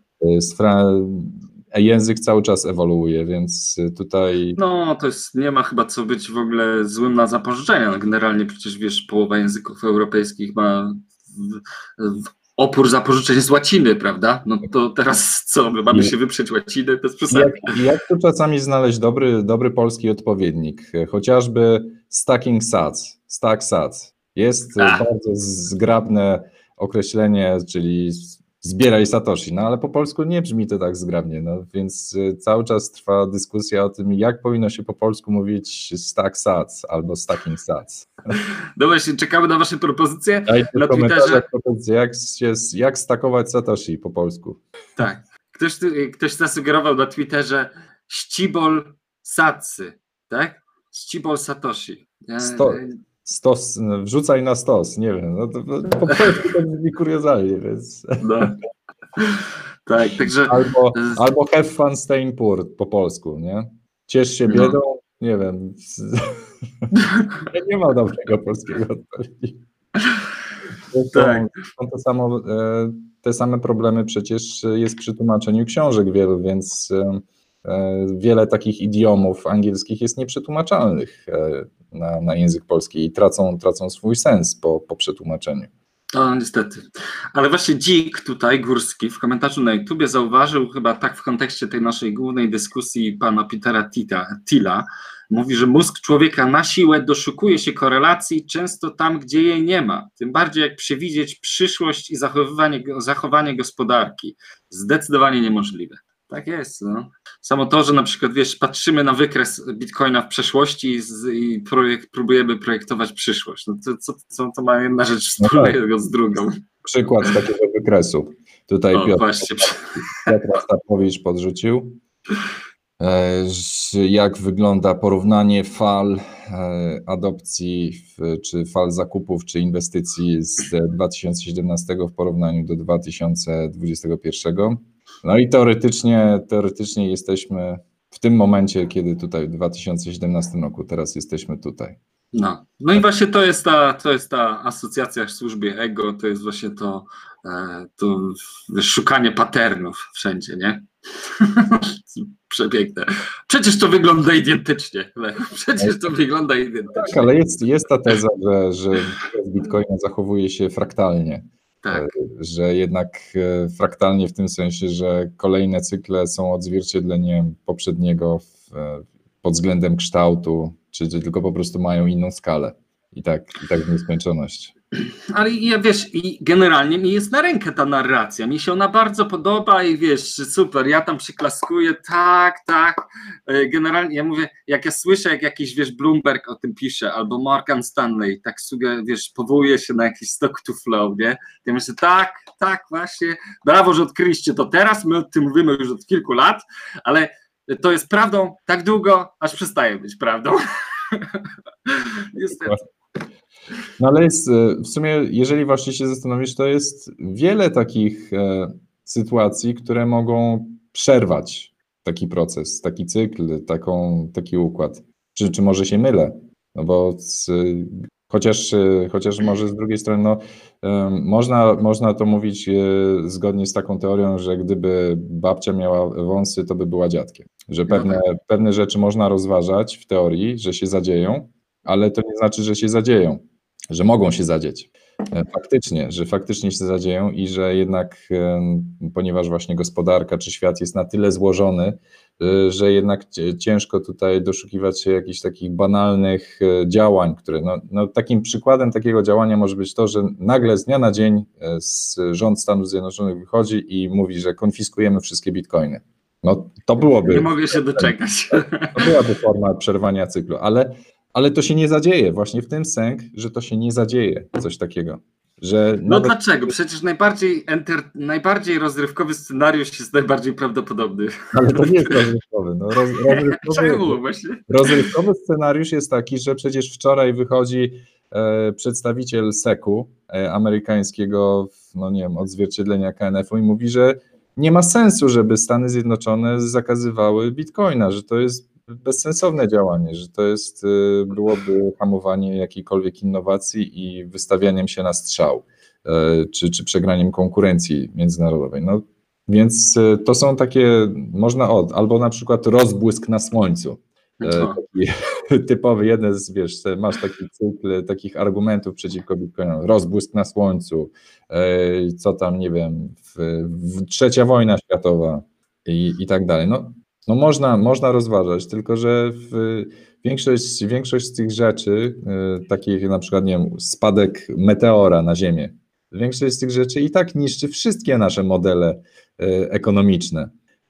Język cały czas ewoluuje, więc tutaj... No, to jest, nie ma chyba co być w ogóle złym na zapożyczenia. No, generalnie przecież, wiesz, połowa języków europejskich ma w, w opór zapożyczeń z łaciny, prawda? No to teraz co, my mamy się wyprzeć łaciny bez przesady. Jak, jak tu czasami znaleźć dobry, dobry polski odpowiednik? Chociażby stacking sats, stack sats. Jest A. bardzo zgrabne określenie, czyli zbieraj satoshi, no ale po polsku nie brzmi to tak zgrabnie, no więc cały czas trwa dyskusja o tym, jak powinno się po polsku mówić stack sats albo stacking sats. No właśnie, czekamy na wasze propozycje Dajcie na w komentarzach Twitterze. propozycje, jak, się, jak stakować satoshi po polsku. Tak. Ktoś, ktoś zasugerował na Twitterze ścibol satsy, tak? Ścibol satoshi. Ja, Sto, stos, wrzucaj na stos, nie wiem, no to, to po polsku to brzmi kuriozalnie, więc... No. Tak, także... Albo, albo have fun staying poor po polsku, nie? Ciesz się biedą, no. Nie wiem. Nie ma dobrego polskiego odpowiedzi. Tak. Są to samo, te same problemy przecież jest przy tłumaczeniu książek wielu, więc wiele takich idiomów angielskich jest nieprzetłumaczalnych na, na język polski i tracą, tracą swój sens po, po przetłumaczeniu. No niestety. Ale właśnie Dzik tutaj, Górski, w komentarzu na YouTubie zauważył, chyba tak w kontekście tej naszej głównej dyskusji pana Petera Thiela, mówi, że mózg człowieka na siłę doszukuje się korelacji często tam, gdzie jej nie ma. Tym bardziej jak przewidzieć przyszłość i zachowywanie, zachowanie gospodarki. Zdecydowanie niemożliwe. Tak jest. No. Samo to, że na przykład, wiesz, patrzymy na wykres Bitcoina w przeszłości i, z, i projekt, próbujemy projektować przyszłość. No to, co, co to ma jedna rzecz wspólnego no tak. z drugą? Przykład takiego wykresu. Tutaj o, Piotr, właśnie. Piotr Stapowicz podrzucił. Jak wygląda porównanie fal adopcji, czy fal zakupów, czy inwestycji z dwa tysiące siedemnastego w porównaniu do dwa tysiące dwudziestego pierwszego. No i teoretycznie, teoretycznie jesteśmy w tym momencie, kiedy tutaj w dwa tysiące siedemnastym roku, teraz jesteśmy tutaj. No, no i właśnie to jest ta, to jest ta asocjacja w służbie ego, to jest właśnie to, to szukanie patternów wszędzie, nie? Przepiękne. Przecież to wygląda identycznie. Przecież to wygląda identycznie. Tak, ale jest, jest ta teza, że, że Bitcoina zachowuje się fraktalnie. Tak. Że jednak fraktalnie w tym sensie, że kolejne cykle są odzwierciedleniem poprzedniego w, pod względem kształtu, czy, czy tylko po prostu mają inną skalę i tak, i tak w nieskończoność. Ale ja wiesz, i generalnie mi jest na rękę ta narracja, mi się ona bardzo podoba i wiesz, super, ja tam przyklaskuję, tak, tak, generalnie ja mówię, jak ja słyszę, jak jakiś, wiesz, Bloomberg o tym pisze, albo Morgan Stanley, tak suge, wiesz, powołuje się na jakiś stock to flow, nie, ja myślę, tak, tak, właśnie, brawo, że odkryliście to teraz, my o tym mówimy już od kilku lat, ale to jest prawdą tak długo, aż przestaje być prawdą. Niestety. No ale jest, w sumie, jeżeli właśnie się zastanowisz, to jest wiele takich e, sytuacji, które mogą przerwać taki proces, taki cykl, taką, taki układ. Czy, czy może się mylę? No bo z, Chociaż, chociaż może z drugiej strony, no, można, można to mówić zgodnie z taką teorią, że gdyby babcia miała wąsy, to by była dziadkiem. Że pewne, No tak. pewne rzeczy można rozważać w teorii, że się zadzieją, ale to nie znaczy, że się zadzieją, że mogą się zadzieć. Faktycznie, że faktycznie się zadzieją i że jednak, ponieważ właśnie gospodarka czy świat jest na tyle złożony, że jednak ciężko tutaj doszukiwać się jakichś takich banalnych działań, które, no, no takim przykładem takiego działania może być to, że nagle z dnia na dzień rząd Stanów Zjednoczonych wychodzi i mówi, że konfiskujemy wszystkie bitcoiny. No to byłoby... Nie mogę się doczekać. To byłaby forma przerwania cyklu, ale, ale to się nie zadzieje. Właśnie w tym sęk, że to się nie zadzieje, coś takiego. Że No nawet... dlaczego? Przecież najbardziej, enter, najbardziej rozrywkowy scenariusz jest najbardziej prawdopodobny. Ale to nie jest rozrywkowy. No, roz, rozrywkowy, Czemu właśnie? rozrywkowy scenariusz jest taki, że przecież wczoraj wychodzi e, przedstawiciel seku e, amerykańskiego, no nie wiem, odzwierciedlenia K N F u i mówi, że nie ma sensu, żeby Stany Zjednoczone zakazywały bitcoina, że to jest bezsensowne działanie, że to jest, byłoby hamowanie jakiejkolwiek innowacji i wystawianiem się na strzał, czy, czy przegraniem konkurencji międzynarodowej. No, więc to są takie, można od, albo na przykład rozbłysk na słońcu. No. Taki typowy, jeden z, wiesz, masz taki cykl takich argumentów przeciwko bitcoinowi, rozbłysk na słońcu, co tam, nie wiem, w, w, trzecia wojna światowa i, i tak dalej. No, no można, można rozważać, tylko że w większość, większość z tych rzeczy, takich na przykład, nie wiem, spadek meteora na Ziemię, większość z tych rzeczy i tak niszczy wszystkie nasze modele ekonomiczne.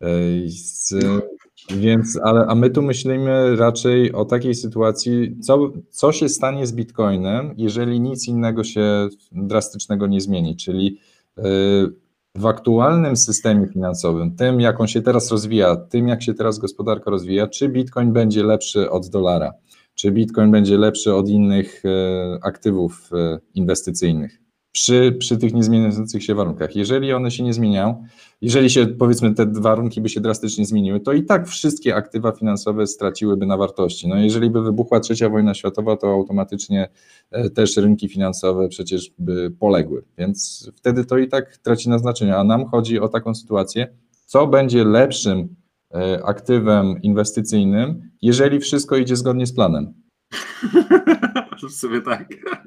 Z, Więc, ale, a my tu myślimy raczej o takiej sytuacji, co, co się stanie z Bitcoinem, jeżeli nic innego się drastycznego nie zmieni, czyli yy, w aktualnym systemie finansowym, tym jak on się teraz rozwija, tym jak się teraz gospodarka rozwija, czy Bitcoin będzie lepszy od dolara, czy Bitcoin będzie lepszy od innych yy, aktywów yy, inwestycyjnych. Przy, przy tych niezmieniających się warunkach. Jeżeli one się nie zmieniają, jeżeli się, powiedzmy, te warunki by się drastycznie zmieniły, to i tak wszystkie aktywa finansowe straciłyby na wartości. No jeżeli by wybuchła trzecia wojna światowa, to automatycznie też rynki finansowe przecież by poległy, więc wtedy to i tak traci na znaczeniu, a nam chodzi o taką sytuację, co będzie lepszym aktywem inwestycyjnym, jeżeli wszystko idzie zgodnie z planem. W sumie tak.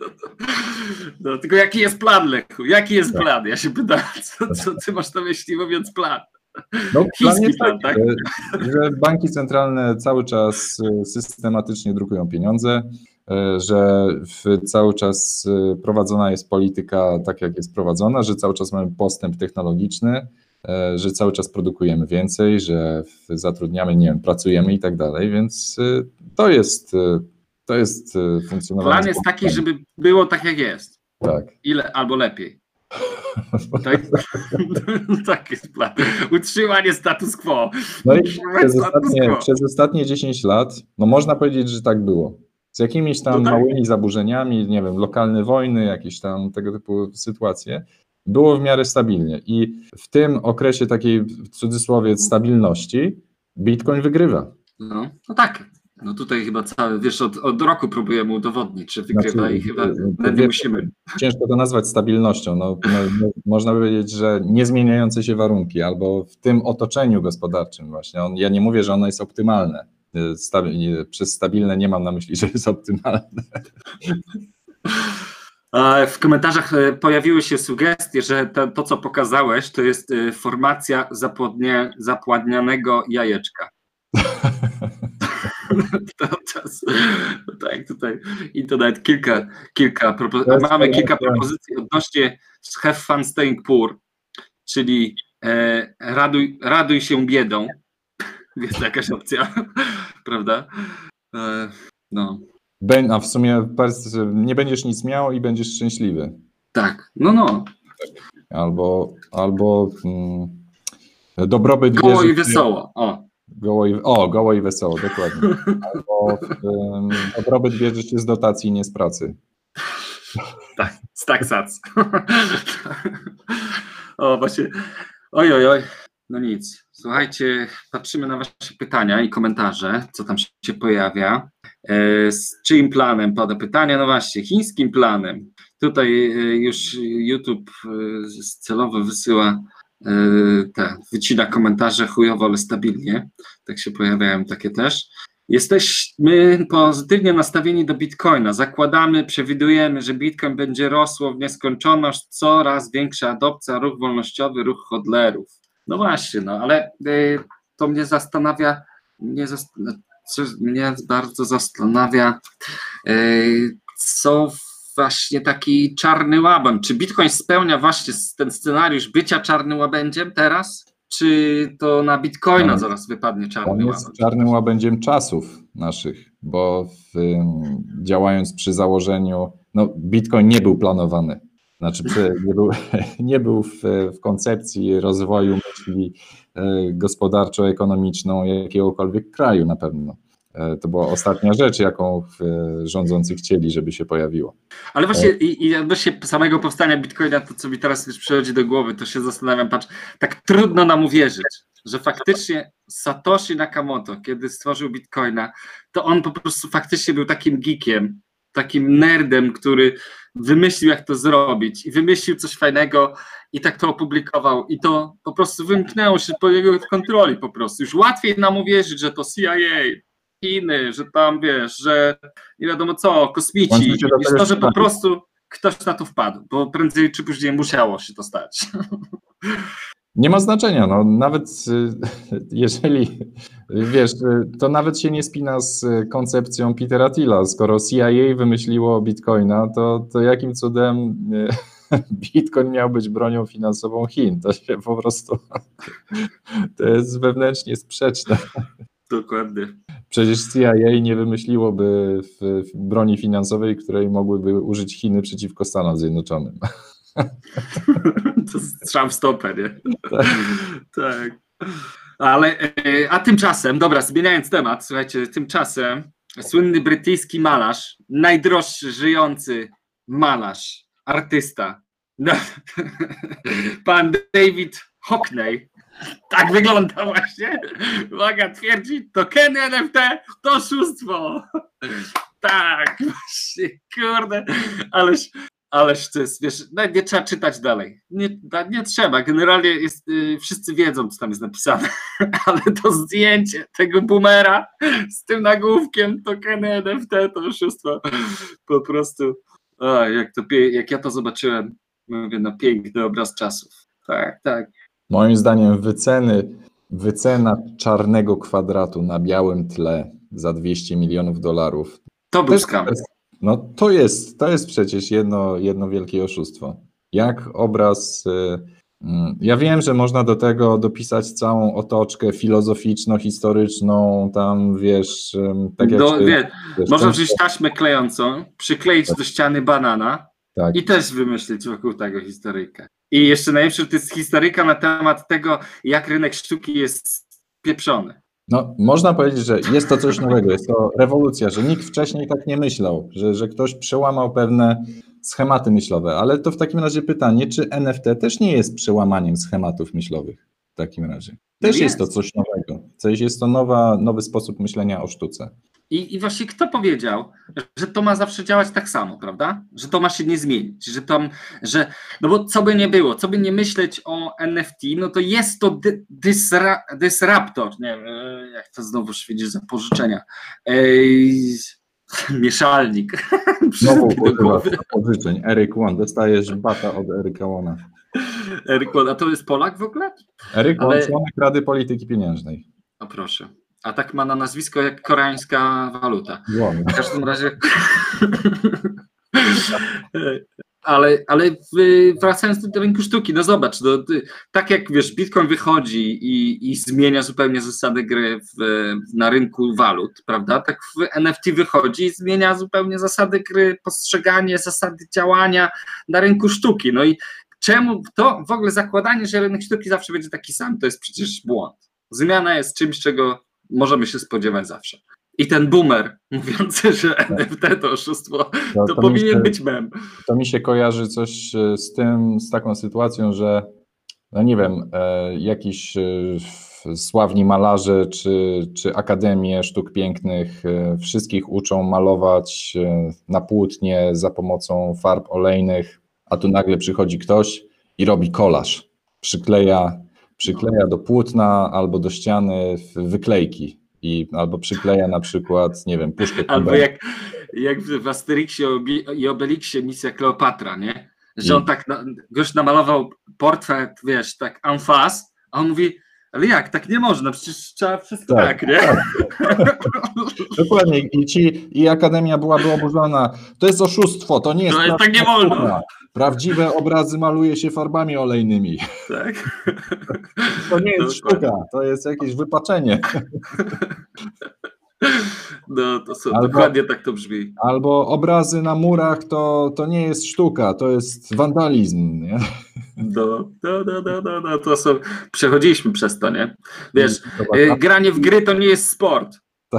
No, tylko jaki jest plan, Lechu? Jaki jest tak. plan? Ja się pytam, co, co ty masz na myśli, mówiąc plan? No, plan Chiński jest plan, taki, tak? że, że banki centralne cały czas systematycznie drukują pieniądze, że w, cały czas prowadzona jest polityka tak, jak jest prowadzona, że cały czas mamy postęp technologiczny, że cały czas produkujemy więcej, że zatrudniamy, nie wiem, pracujemy i tak dalej, więc to jest, to jest funkcjonowanie. Plan jest taki, żeby było tak, jak jest. Tak. Ile albo lepiej. Tak? Tak jest plan. Utrzymanie status quo. No i Utrzymanie przez status ostatnie, quo. przez ostatnie dziesięć lat, no można powiedzieć, że tak było. Z jakimiś tam No tak. małymi zaburzeniami, nie wiem, lokalne wojny, jakieś tam tego typu sytuacje, było w miarę stabilnie. I w tym okresie takiej, w cudzysłowie, stabilności Bitcoin wygrywa. No, no tak. No tutaj chyba cały, wiesz, od, od roku próbujemy udowodnić, że wygrywa Znaczy, i chyba to nawet nie wiesz, musimy. Ciężko to nazwać stabilnością. No, no, no, można powiedzieć, że niezmieniające się warunki, albo w tym otoczeniu gospodarczym właśnie. On, ja nie mówię, że ono jest optymalne. Stabil, przez stabilne nie mam na myśli, że jest optymalne. W komentarzach pojawiły się sugestie, że to, to co pokazałeś, to jest formacja zapładnia, zapładnianego jajeczka. Czas, tak, tutaj i to nawet kilka, kilka propo- mamy kilka propozycji odnośnie have fun staying poor, czyli e, raduj, raduj się biedą, jest to jakaś opcja, prawda? E, no. A w sumie nie będziesz nic miał i będziesz szczęśliwy. Tak, no no. Albo, albo hmm, dobrobyt goło bierze, i wesoło, o. Goło i, o, goło i wesoło, dokładnie. Albo um, dobrobyt bierze się z dotacji, nie z pracy. Tak, z taksacji. O, właśnie, oj, oj, oj. No nic, słuchajcie, patrzymy na wasze pytania i komentarze, co tam się pojawia. E, z czyim planem pada pytanie? No właśnie, chińskim planem. Tutaj e, już YouTube e, celowo wysyła e, te, wycina komentarze chujowo, ale stabilnie. Tak się pojawiają takie też. Jesteśmy pozytywnie nastawieni do Bitcoina. Zakładamy, przewidujemy, że Bitcoin będzie rosło w nieskończoność, coraz większa adopcja, ruch wolnościowy, ruch hodlerów. No właśnie, no ale y, to mnie zastanawia, mnie, zast, co, mnie bardzo zastanawia, y, co właśnie taki czarny łabędź. Czy Bitcoin spełnia właśnie ten scenariusz bycia czarnym łabędziem teraz? Czy to na Bitcoina On- zaraz wypadnie On czarny jest łabędź? czarnym łabędziem czasów naszych, bo w, działając przy założeniu, no Bitcoin nie był planowany, znaczy przy, nie był, nie był w, w koncepcji rozwoju myśli e, gospodarczo-ekonomiczną jakiegokolwiek kraju na pewno. E, To była ostatnia rzecz, jaką e, rządzący chcieli, żeby się pojawiło. Ale właśnie i, i odnośnie samego powstania Bitcoina, to co mi teraz już przychodzi do głowy, to się zastanawiam, patrz, tak trudno nam uwierzyć, że faktycznie Satoshi Nakamoto, kiedy stworzył Bitcoina, to on po prostu faktycznie był takim geekiem, takim nerdem, który wymyślił, jak to zrobić i wymyślił coś fajnego i tak to opublikował i to po prostu wymknęło się po jego kontroli po prostu. Już łatwiej nam uwierzyć, że to C I A, Chiny, że tam wiesz, że nie wiadomo co, kosmici, Kończy się do niż tego to, że po szukać. prostu ktoś na to wpadł, bo prędzej czy później musiało się to stać. Nie ma znaczenia, no nawet y, jeżeli, wiesz, y, to nawet się nie spina z y, koncepcją Petera Thiela. Skoro C I A wymyśliło Bitcoina, to, to jakim cudem y, Bitcoin miał być bronią finansową Chin? To się po prostu, to jest wewnętrznie sprzeczne. Dokładnie. Przecież C I A nie wymyśliłoby w, w broni finansowej, której mogłyby użyć Chiny przeciwko Stanom Zjednoczonym. To strzał w stopę, nie? Tak. Ale, e, a tymczasem, dobra, zmieniając temat, słuchajcie, tymczasem słynny brytyjski malarz, najdroższy żyjący malarz, artysta, no, pan David Hockney, tak wygląda właśnie, uwaga, twierdzi, tokeny N F T to oszustwo. Tak, właśnie, kurde, ależ Ależ to jest, wiesz, no nie trzeba czytać dalej. Nie, nie trzeba. Generalnie jest, y, wszyscy wiedzą, co tam jest napisane, ale to zdjęcie tego boomera z tym nagłówkiem tokeny N F T to oszustwo. Po prostu, o, jak, to, pie- jak ja to zobaczyłem, mówię, no piękny obraz czasów. Tak, tak. Moim zdaniem wyceny, wycena czarnego kwadratu na białym tle za dwieście milionów dolarów. To był jest- skam. No to jest, to jest przecież jedno, jedno wielkie oszustwo. Jak obraz, y, mm, ja wiem, że można do tego dopisać całą otoczkę filozoficzno-historyczną, tam wiesz, ym, tak jak Do, się, wie, wiesz, można ten- wziąć taśmę klejącą, przykleić do ściany banana tak, i też wymyślić wokół tego historyjkę. I jeszcze najlepsze to jest historyjka na temat tego, jak rynek sztuki jest pieprzony. no można powiedzieć, że jest to coś nowego, jest to rewolucja, że nikt wcześniej tak nie myślał, że, że ktoś przełamał pewne schematy myślowe, ale to w takim razie pytanie, czy N F T też nie jest przełamaniem schematów myślowych w takim razie? Też No jest to jest. coś nowego, coś jest to nowa, nowy sposób myślenia o sztuce. I, I właśnie kto powiedział, że to ma zawsze działać tak samo, prawda? Że to ma się nie zmienić, że tam, że, no bo co by nie było, co by nie myśleć o N F T, no to jest to dy, dysra, disruptor, nie wiem, e, jak to znowu widzisz za pożyczenia, Ej, mieszalnik, Znowu przyszedł mi do używasz głowy. pożyczeń. Eryk Won, dostajesz bata od Eryka Wona. Eryk, a to jest Polak w ogóle? Eryk Won, Ale- członek Rady Polityki Pieniężnej. O proszę. A tak ma na nazwisko jak koreańska waluta. Won. W każdym razie. Ale, ale w- wracając do rynku sztuki, no zobacz, no, ty- tak jak wiesz, Bitcoin wychodzi i, i zmienia zupełnie zasady gry w, na rynku walut, prawda? Tak w N F T wychodzi i zmienia zupełnie zasady gry, postrzeganie, zasady działania na rynku sztuki. No i czemu to w ogóle zakładanie, że rynek sztuki zawsze będzie taki sam, to jest przecież błąd. Zmiana jest czymś, czego możemy się spodziewać zawsze. I ten boomer mówiący, że N F T to oszustwo, To, to to, mi powinien się, być mem. to mi się kojarzy coś e, z tym, z taką sytuacją, że no nie wiem, e, jakiś e, sławni malarze czy, czy Akademie Sztuk Pięknych e, wszystkich uczą malować e, na płótnie za pomocą farb olejnych, a tu nagle przychodzi ktoś i robi kolaż, przykleja, przykleja do płótna albo do ściany wyklejki i albo przykleja na przykład, nie wiem, puszkę. Albo jak, jak w Asterixie i Obelixie misja Kleopatra, nie? Że on tak, na, gość namalował portret, wiesz, tak en face, a on mówi, ale jak, tak nie można, przecież trzeba wszystko tak, tak nie? Tak. Dokładnie i, ci, i Akademia byłaby oburzona, to jest oszustwo, to nie jest, to jest tak nie wolno. Prawdziwe obrazy maluje się farbami olejnymi. Tak. To nie jest sztuka, to jest jakieś wypaczenie. No, to są, albo, dokładnie tak to brzmi. Albo obrazy na murach to, to nie jest sztuka, to jest wandalizm, nie? No, no, no, no, no, no, to są, przechodziliśmy przez to, nie? Wiesz, y, granie w gry to nie jest sport.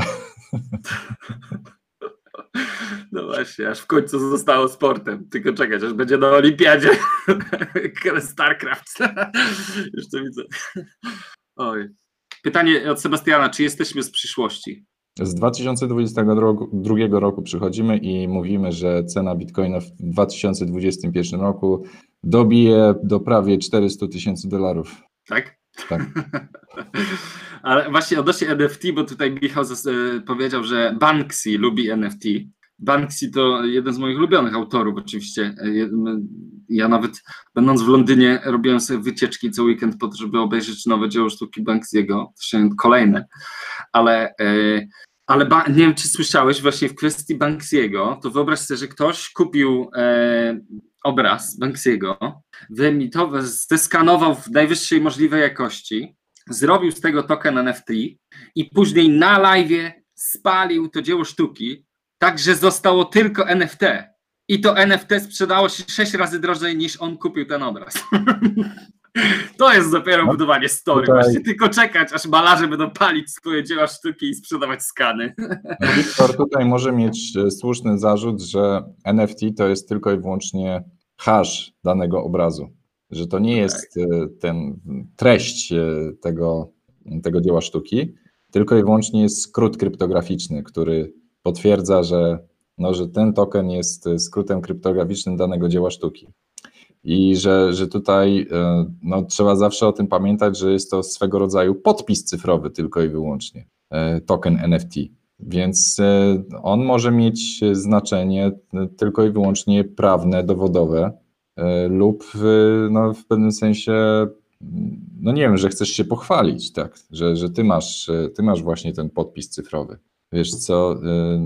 No właśnie, aż w końcu zostało sportem. Tylko czekać, aż będzie na olimpiadzie. StarCraft. Już to widzę. Oj. Pytanie od Sebastiana, czy jesteśmy z przyszłości? Z dwa tysiące dwudziestego drugiego roku przychodzimy i mówimy, że cena Bitcoina w dwa tysiące dwudziestym pierwszym roku dobije do prawie czterysta tysięcy dolarów. Tak? Tak. Ale właśnie odnośnie N F T, bo tutaj Michał powiedział, że Banksy lubi N F T. Banksy to jeden z moich ulubionych autorów oczywiście. Ja nawet będąc w Londynie robiłem sobie wycieczki co weekend po to, żeby obejrzeć nowe dzieło sztuki Banksy'ego, kolejne. Ale, ale ba- nie wiem, czy słyszałeś właśnie w kwestii Banksy'ego, to wyobraź sobie, że ktoś kupił e, obraz Banksy'ego, wyemitował, zeskanował w najwyższej możliwej jakości, zrobił z tego token N F T i później na live'ie spalił to dzieło sztuki, tak że zostało tylko N F T. I to N F T sprzedało się sześć razy drożej niż on kupił ten obraz. To jest dopiero budowanie story. Tutaj... Właśnie tylko czekać, aż malarze będą palić swoje dzieła sztuki i sprzedawać skany. Wiktor tutaj może mieć słuszny zarzut, że N F T to jest tylko i wyłącznie hash danego obrazu. Że to nie jest ten treść tego, tego dzieła sztuki, tylko i wyłącznie jest skrót kryptograficzny, który potwierdza, że, no, że ten token jest skrótem kryptograficznym danego dzieła sztuki. I że, że tutaj no, trzeba zawsze o tym pamiętać, że jest to swego rodzaju podpis cyfrowy tylko i wyłącznie, token N F T. Więc on może mieć znaczenie tylko i wyłącznie prawne, dowodowe lub no, w pewnym sensie, no nie wiem, że chcesz się pochwalić, tak, że, że ty masz, ty masz właśnie ten podpis cyfrowy. Wiesz co,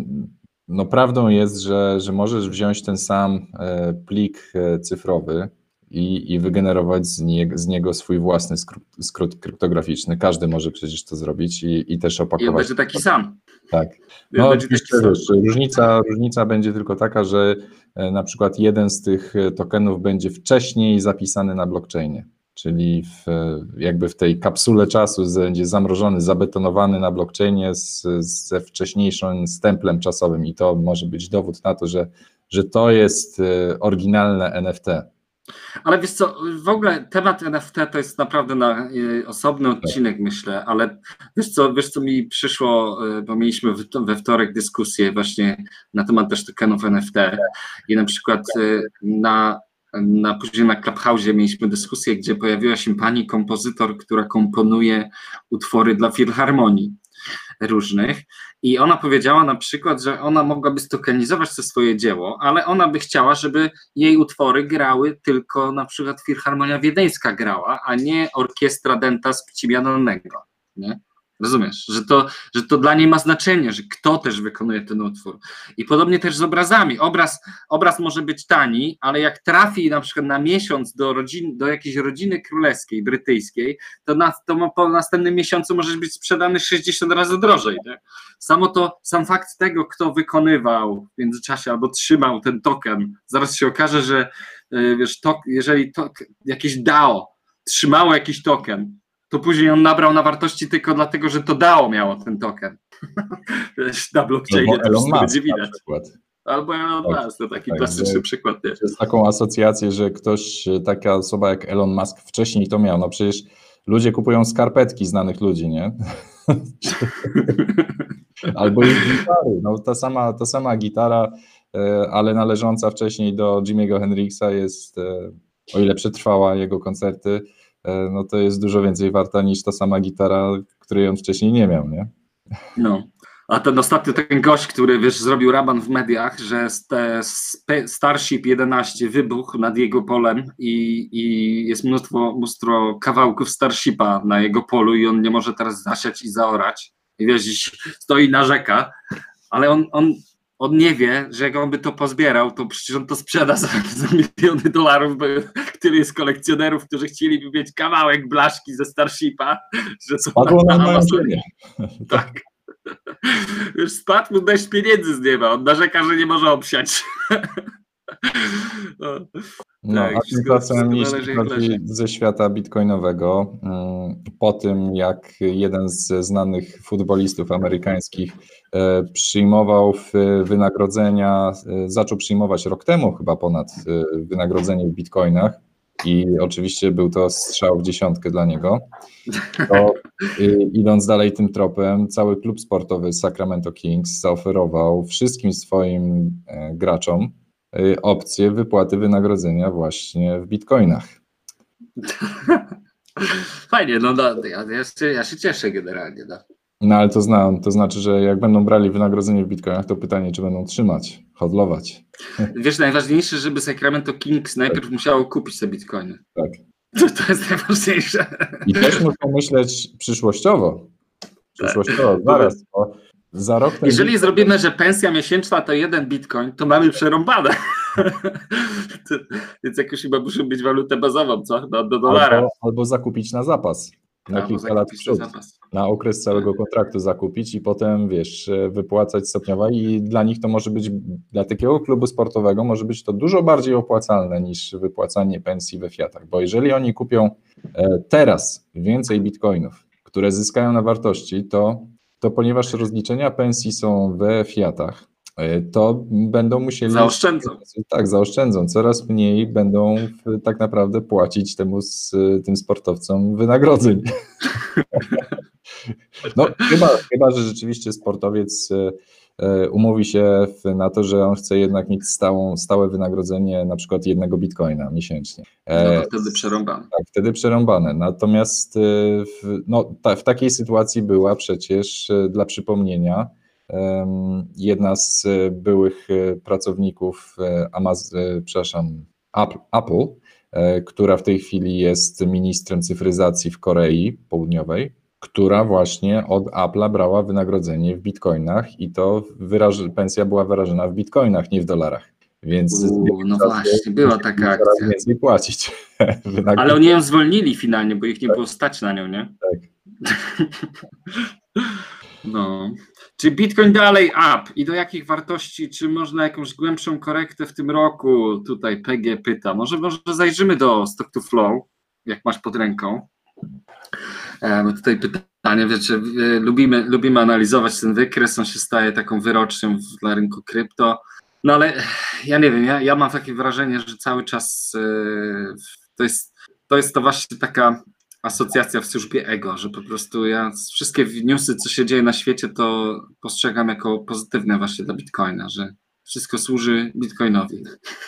no prawdą jest, że, że możesz wziąć ten sam plik cyfrowy i, i wygenerować z, nie, z niego swój własny skrót, skrót kryptograficzny. Każdy może przecież to zrobić i, i też opakować. I on będzie taki sam. Tak. No, będzie taki sam. Wiesz, różnica, różnica będzie tylko taka, że na przykład jeden z tych tokenów będzie wcześniej zapisany na blockchainie. Czyli w, jakby w tej kapsule czasu będzie zamrożony, zabetonowany na blockchainie z, ze wcześniejszym stemplem czasowym i to może być dowód na to, że, że to jest oryginalne N F T. Ale wiesz co, w ogóle temat N F T to jest naprawdę na osobny odcinek, tak. Myślę, ale wiesz co, wiesz co mi przyszło, bo mieliśmy we wtorek dyskusję właśnie na temat też tokenów N F T i na przykład na Na, później na Clubhouse'ie mieliśmy dyskusję, gdzie pojawiła się pani kompozytor, która komponuje utwory dla filharmonii różnych i ona powiedziała na przykład, że ona mogłaby stokenizować to swoje dzieło, ale ona by chciała, żeby jej utwory grały tylko na przykład Filharmonia Wiedeńska grała, a nie Orkiestra Denta z Pcimianowego, nie? Rozumiesz, że to, że to dla niej ma znaczenie, że kto też wykonuje ten utwór. I podobnie też z obrazami. Obraz, obraz może być tani, ale jak trafi na przykład na miesiąc do, rodzin, do jakiejś rodziny królewskiej, brytyjskiej, to, na, to po następnym miesiącu możesz być sprzedany sześćdziesiąt razy drożej. Nie? Samo to, sam fakt tego, kto wykonywał w międzyczasie albo trzymał ten token, zaraz się okaże, że wiesz, to, jeżeli to, jakieś D A O trzymało jakiś token, to później on nabrał na wartości tylko dlatego, że to D A O miało ten token. Na blockchainie no, to wszystko będzie widać. albo Elon Tak, Musk, to taki tak, klasyczny że- przykład. Nie? Przez taką asocjację, że ktoś, taka osoba jak Elon Musk wcześniej to miał. No przecież ludzie kupują skarpetki znanych ludzi, nie? Albo i gitary. No ta sama, ta sama gitara, e, ale należąca wcześniej do Jimiego Hendrixa jest, e, o ile przetrwała jego koncerty, e, no to jest dużo więcej warta niż ta sama gitara, której on wcześniej nie miał, nie? No. A ten ostatni, ten gość, który wiesz, zrobił raban w mediach, że te spe- Starship jedenaście wybuchł nad jego polem i, i jest mnóstwo, mnóstwo kawałków Starshipa na jego polu i on nie może teraz zasiać i zaorać. I wiesz, gdzieś stoi i narzeka, ale on, on, on nie wie, że jak on by to pozbierał, to przecież on to sprzeda za, za miliony dolarów, bo tyle jest kolekcjonerów, którzy chcieliby mieć kawałek blaszki ze Starshipa, że to Padło na moją Amazonie. ziemię. Tak. Już spadł mu deszcz pieniędzy z nieba. On narzeka, że nie może obsiać. No, No, tak, a wszystko- tymczasem, wszystko jeśli należy jak chodzi leży. ze świata bitcoinowego, mm, po tym jak jeden ze znanych futbolistów amerykańskich e, przyjmował w wynagrodzenia, e, zaczął przyjmować rok temu chyba ponad e, wynagrodzenie w bitcoinach i oczywiście był to strzał w dziesiątkę dla niego, to y, idąc dalej tym tropem, cały klub sportowy Sacramento Kings zaoferował wszystkim swoim e, graczom y, opcję wypłaty wynagrodzenia właśnie w bitcoinach. Fajnie, no, no ja, ja, się, ja się cieszę generalnie. No. No ale to, zna, to znaczy, że jak będą brali wynagrodzenie w bitcoinach, to pytanie, czy będą trzymać, hodlować. Wiesz, najważniejsze, żeby Sacramento Kings najpierw musiało kupić te bitcoiny. Tak. To, to jest najważniejsze. I też muszą myśleć przyszłościowo. Przyszłościowo, zaraz, bo za rok... ten Jeżeli bitcoin- zrobimy, że pensja miesięczna to jeden bitcoin, to mamy przerąbane. To, więc jakoś chyba muszę mieć walutę bazową, co? Do, do dolara. Albo, albo zakupić na zapas. Na Albo kilka lat w zakupić ten przód. zapas. Na okres całego kontraktu zakupić i potem, wiesz, wypłacać stopniowo i dla nich to może być, dla takiego klubu sportowego może być to dużo bardziej opłacalne niż wypłacanie pensji we fiatach, bo jeżeli oni kupią e, teraz więcej bitcoinów, które zyskają na wartości, to, to ponieważ rozliczenia pensji są we fiatach, e, to będą musieli... Zaoszczędzą. Tak, zaoszczędzą. Coraz mniej będą w, tak naprawdę płacić temu z, tym sportowcom wynagrodzeń. No chyba, chyba, że rzeczywiście sportowiec e, umówi się w, na to, że on chce jednak mieć stałą, stałe wynagrodzenie na przykład jednego bitcoina miesięcznie. E, No to wtedy przerąbane. tak, wtedy przerąbane. Natomiast e, w, no, ta, w takiej sytuacji była przecież, e, dla przypomnienia, em, jedna z e, byłych e, pracowników e, Amaz- e, przepraszam, Apple, Apple e, która w tej chwili jest ministrem cyfryzacji w Korei Południowej, która właśnie od Apple'a brała wynagrodzenie w bitcoinach i to wyraż- pensja była wyrażona w bitcoinach, nie w dolarach. Więc Uuu, no czasem właśnie, była musieli taka coraz akcja. więcej płacić. Ale oni ją zwolnili finalnie, bo ich nie było stać na nią, nie? Tak. No. Czy Bitcoin dalej up? I do jakich wartości? Czy można jakąś głębszą korektę w tym roku? Tutaj P G pyta. Może, może zajrzymy do Stock to Flow, jak masz pod ręką. E, bo tutaj pytanie, wiecie, e, lubimy, lubimy analizować ten wykres, on się staje taką wyrocznią w- dla rynku krypto. No ale ja nie wiem, ja, ja mam takie wrażenie, że cały czas e, to jest to jest to właśnie taka asocjacja w służbie ego, że po prostu ja wszystkie newsy, co się dzieje na świecie, to postrzegam jako pozytywne właśnie dla Bitcoina, że wszystko służy Bitcoinowi.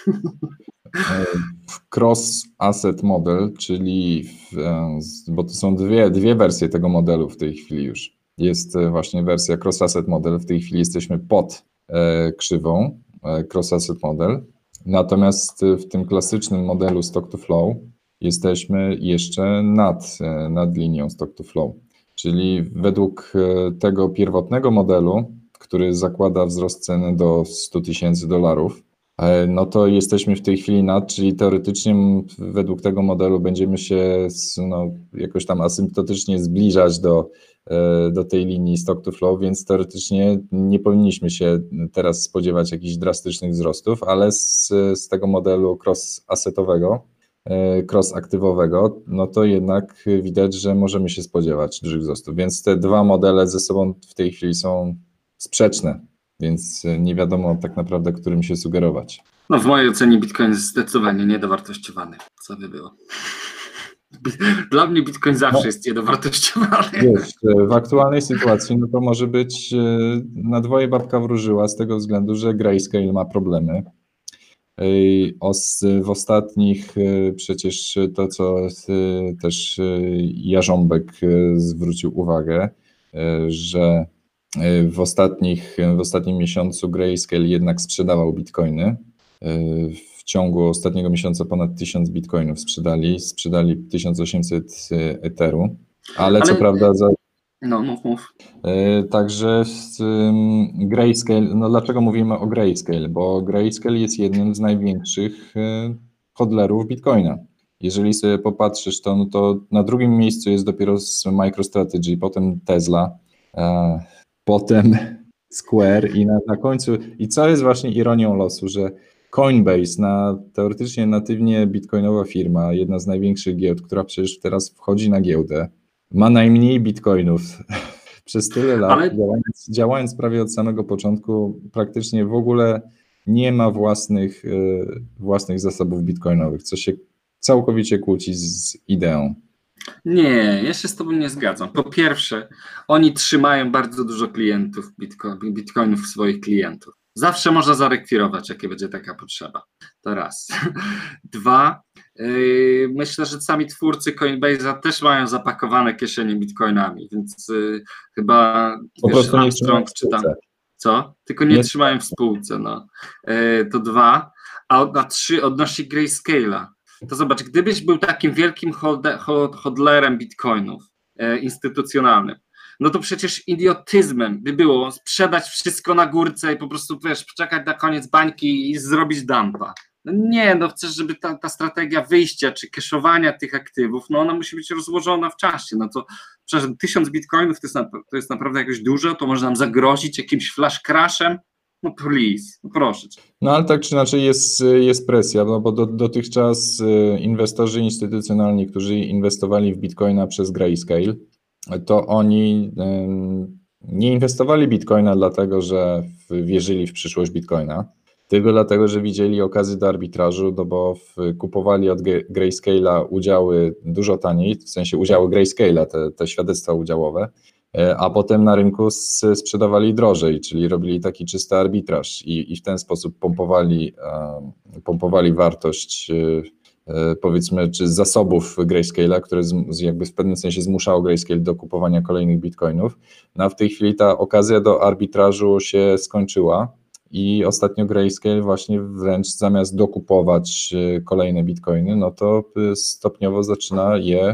Cross Asset Model, czyli w, e, z- bo to są dwie, dwie wersje tego modelu w tej chwili już. Jest e, właśnie wersja Cross Asset Model, w tej chwili jesteśmy pod e, krzywą e, Cross Asset Model, natomiast e, w tym klasycznym modelu Stock to Flow jesteśmy jeszcze nad, e, nad linią Stock to Flow, czyli według e, tego pierwotnego modelu, który zakłada wzrost ceny do stu tysięcy dolarów, E, no to jesteśmy w tej chwili nad, czyli teoretycznie m, według tego modelu będziemy się z, no, jakoś tam asymptotycznie zbliżać do, e, do tej linii stock to flow, więc teoretycznie nie powinniśmy się teraz spodziewać jakichś drastycznych wzrostów, ale z, z tego modelu cross-assetowego, e, cross-aktywowego, no to jednak widać, że możemy się spodziewać dużych wzrostów, więc te dwa modele ze sobą w tej chwili są sprzeczne. więc nie wiadomo tak naprawdę, którym się sugerować. No w mojej ocenie Bitcoin jest zdecydowanie niedowartościowany, co by było. Dla mnie Bitcoin zawsze no, jest niedowartościowany. Wiesz, w aktualnej sytuacji no to może być na dwoje babka wróżyła z tego względu, że Grayscale ma problemy. W ostatnich przecież to, co też Jarząbek zwrócił uwagę, że w, ostatnich, w ostatnim miesiącu Grayscale jednak sprzedawał bitcoiny. W ciągu ostatniego miesiąca ponad tysiąc bitcoinów sprzedali, sprzedali tysiąc osiemset eteru, ale, ale co prawda za... No, mów, mów. Także Grayscale, no dlaczego mówimy o Grayscale? Bo Grayscale jest jednym z największych hodlerów bitcoina. Jeżeli sobie popatrzysz, to, no to na drugim miejscu jest dopiero MicroStrategy, potem Tesla, a potem Square i na, na końcu, i co jest właśnie ironią losu, że Coinbase, na, teoretycznie natywnie bitcoinowa firma, jedna z największych giełd, która przecież teraz wchodzi na giełdę, ma najmniej bitcoinów przez tyle lat, Ale... działając, działając prawie od samego początku, praktycznie w ogóle nie ma własnych, yy, własnych zasobów bitcoinowych, co się całkowicie kłóci z ideą. Nie, ja się z tobą nie zgadzam. Po pierwsze, oni trzymają bardzo dużo klientów, bitcoin, bitcoinów swoich klientów. Zawsze można zarekwirować, jakie będzie taka potrzeba. To raz. Dwa, yy, myślę, że sami twórcy Coinbase'a też mają zapakowane kieszenie bitcoinami, więc yy, chyba po wiesz, prostu Armstrong czy tam, co? Tylko nie, nie trzymają w spółce. No. Yy, to dwa. A na trzy odnośnie Grayscale'a. To zobacz, gdybyś był takim wielkim hodlerem bitcoinów e, instytucjonalnym, no to przecież idiotyzmem by było sprzedać wszystko na górce i po prostu, wiesz, poczekać na koniec bańki i zrobić dumpa. No nie, no chcesz, żeby ta, ta strategia wyjścia czy cashowania tych aktywów, no ona musi być rozłożona w czasie. No to przecież tysiąc bitcoinów to jest, na, to jest naprawdę jakoś dużo, to może nam zagrozić jakimś flash crashem. No please, no proszę cię. No ale tak czy inaczej jest, jest presja, no bo do, dotychczas inwestorzy instytucjonalni, którzy inwestowali w bitcoina przez Grayscale, to oni nie inwestowali bitcoina dlatego, że wierzyli w przyszłość bitcoina, tylko dlatego, że widzieli okazję do arbitrażu, no bo kupowali od Grayscale'a udziały dużo taniej, w sensie udziały Grayscale'a, te, te świadectwa udziałowe, a potem na rynku sprzedawali drożej, czyli robili taki czysty arbitraż i, i w ten sposób pompowali, pompowali wartość, powiedzmy, czy zasobów Grayscale'a, które z, jakby w pewnym sensie zmuszało Grayscale do kupowania kolejnych bitcoinów. No a w tej chwili ta okazja do arbitrażu się skończyła i ostatnio Grayscale właśnie wręcz zamiast dokupować kolejne bitcoiny, no to stopniowo zaczyna je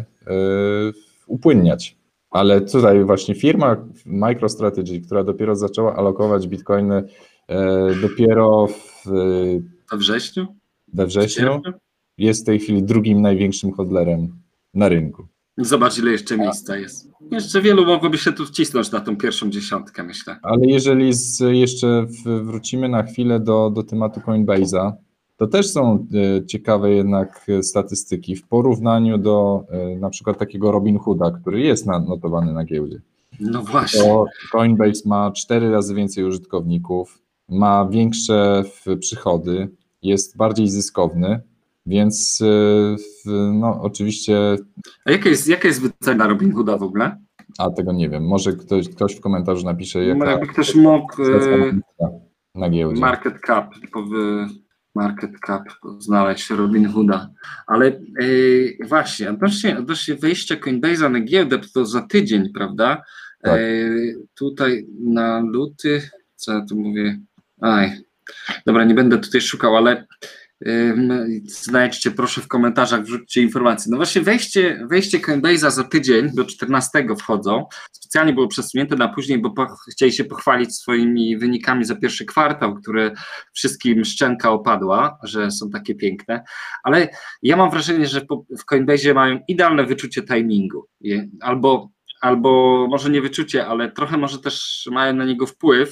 upłynniać. Ale tutaj właśnie firma MicroStrategy, która dopiero zaczęła alokować bitcoiny e, dopiero w, we wrześniu, we wrześniu jest w tej chwili drugim największym hodlerem na rynku. Zobacz, ile jeszcze miejsca jest. Jeszcze wielu mogłoby się tu wcisnąć na tą pierwszą dziesiątkę, myślę. Ale jeżeli z, jeszcze w, wrócimy na chwilę do, do tematu Coinbase'a, to też są e, ciekawe jednak statystyki w porównaniu do e, na przykład takiego Robinhooda, który jest na, notowany na giełdzie. No właśnie. To Coinbase ma cztery razy więcej użytkowników, ma większe w, przychody, jest bardziej zyskowny, więc e, w, no oczywiście... A jaka jest, jaka jest wycena Robinhooda w ogóle? A tego nie wiem, może ktoś, ktoś w komentarzu napisze, jaka... No jakby ktoś mógł... na giełdzie. Market cap, powy... Market cap, znaleźć Robinhooda, ale yy, właśnie, odnośnie, odnośnie wejścia Coinbase'a na giełdę, to za tydzień, prawda, tak. yy, tutaj na luty, co ja tu mówię, aj, dobra, nie będę tutaj szukał, ale yy, znajdźcie proszę w komentarzach, wrzućcie informacje. No właśnie wejście, wejście Coinbase'a za tydzień, do czternastego wchodzą, specjalnie było przesunięte na później, bo po, chcieli się pochwalić swoimi wynikami za pierwszy kwartał, które wszystkim szczęka opadła, że są takie piękne, ale ja mam wrażenie, że po, w Coinbase'ie mają idealne wyczucie timingu, albo, albo może nie wyczucie, ale trochę może też mają na niego wpływ,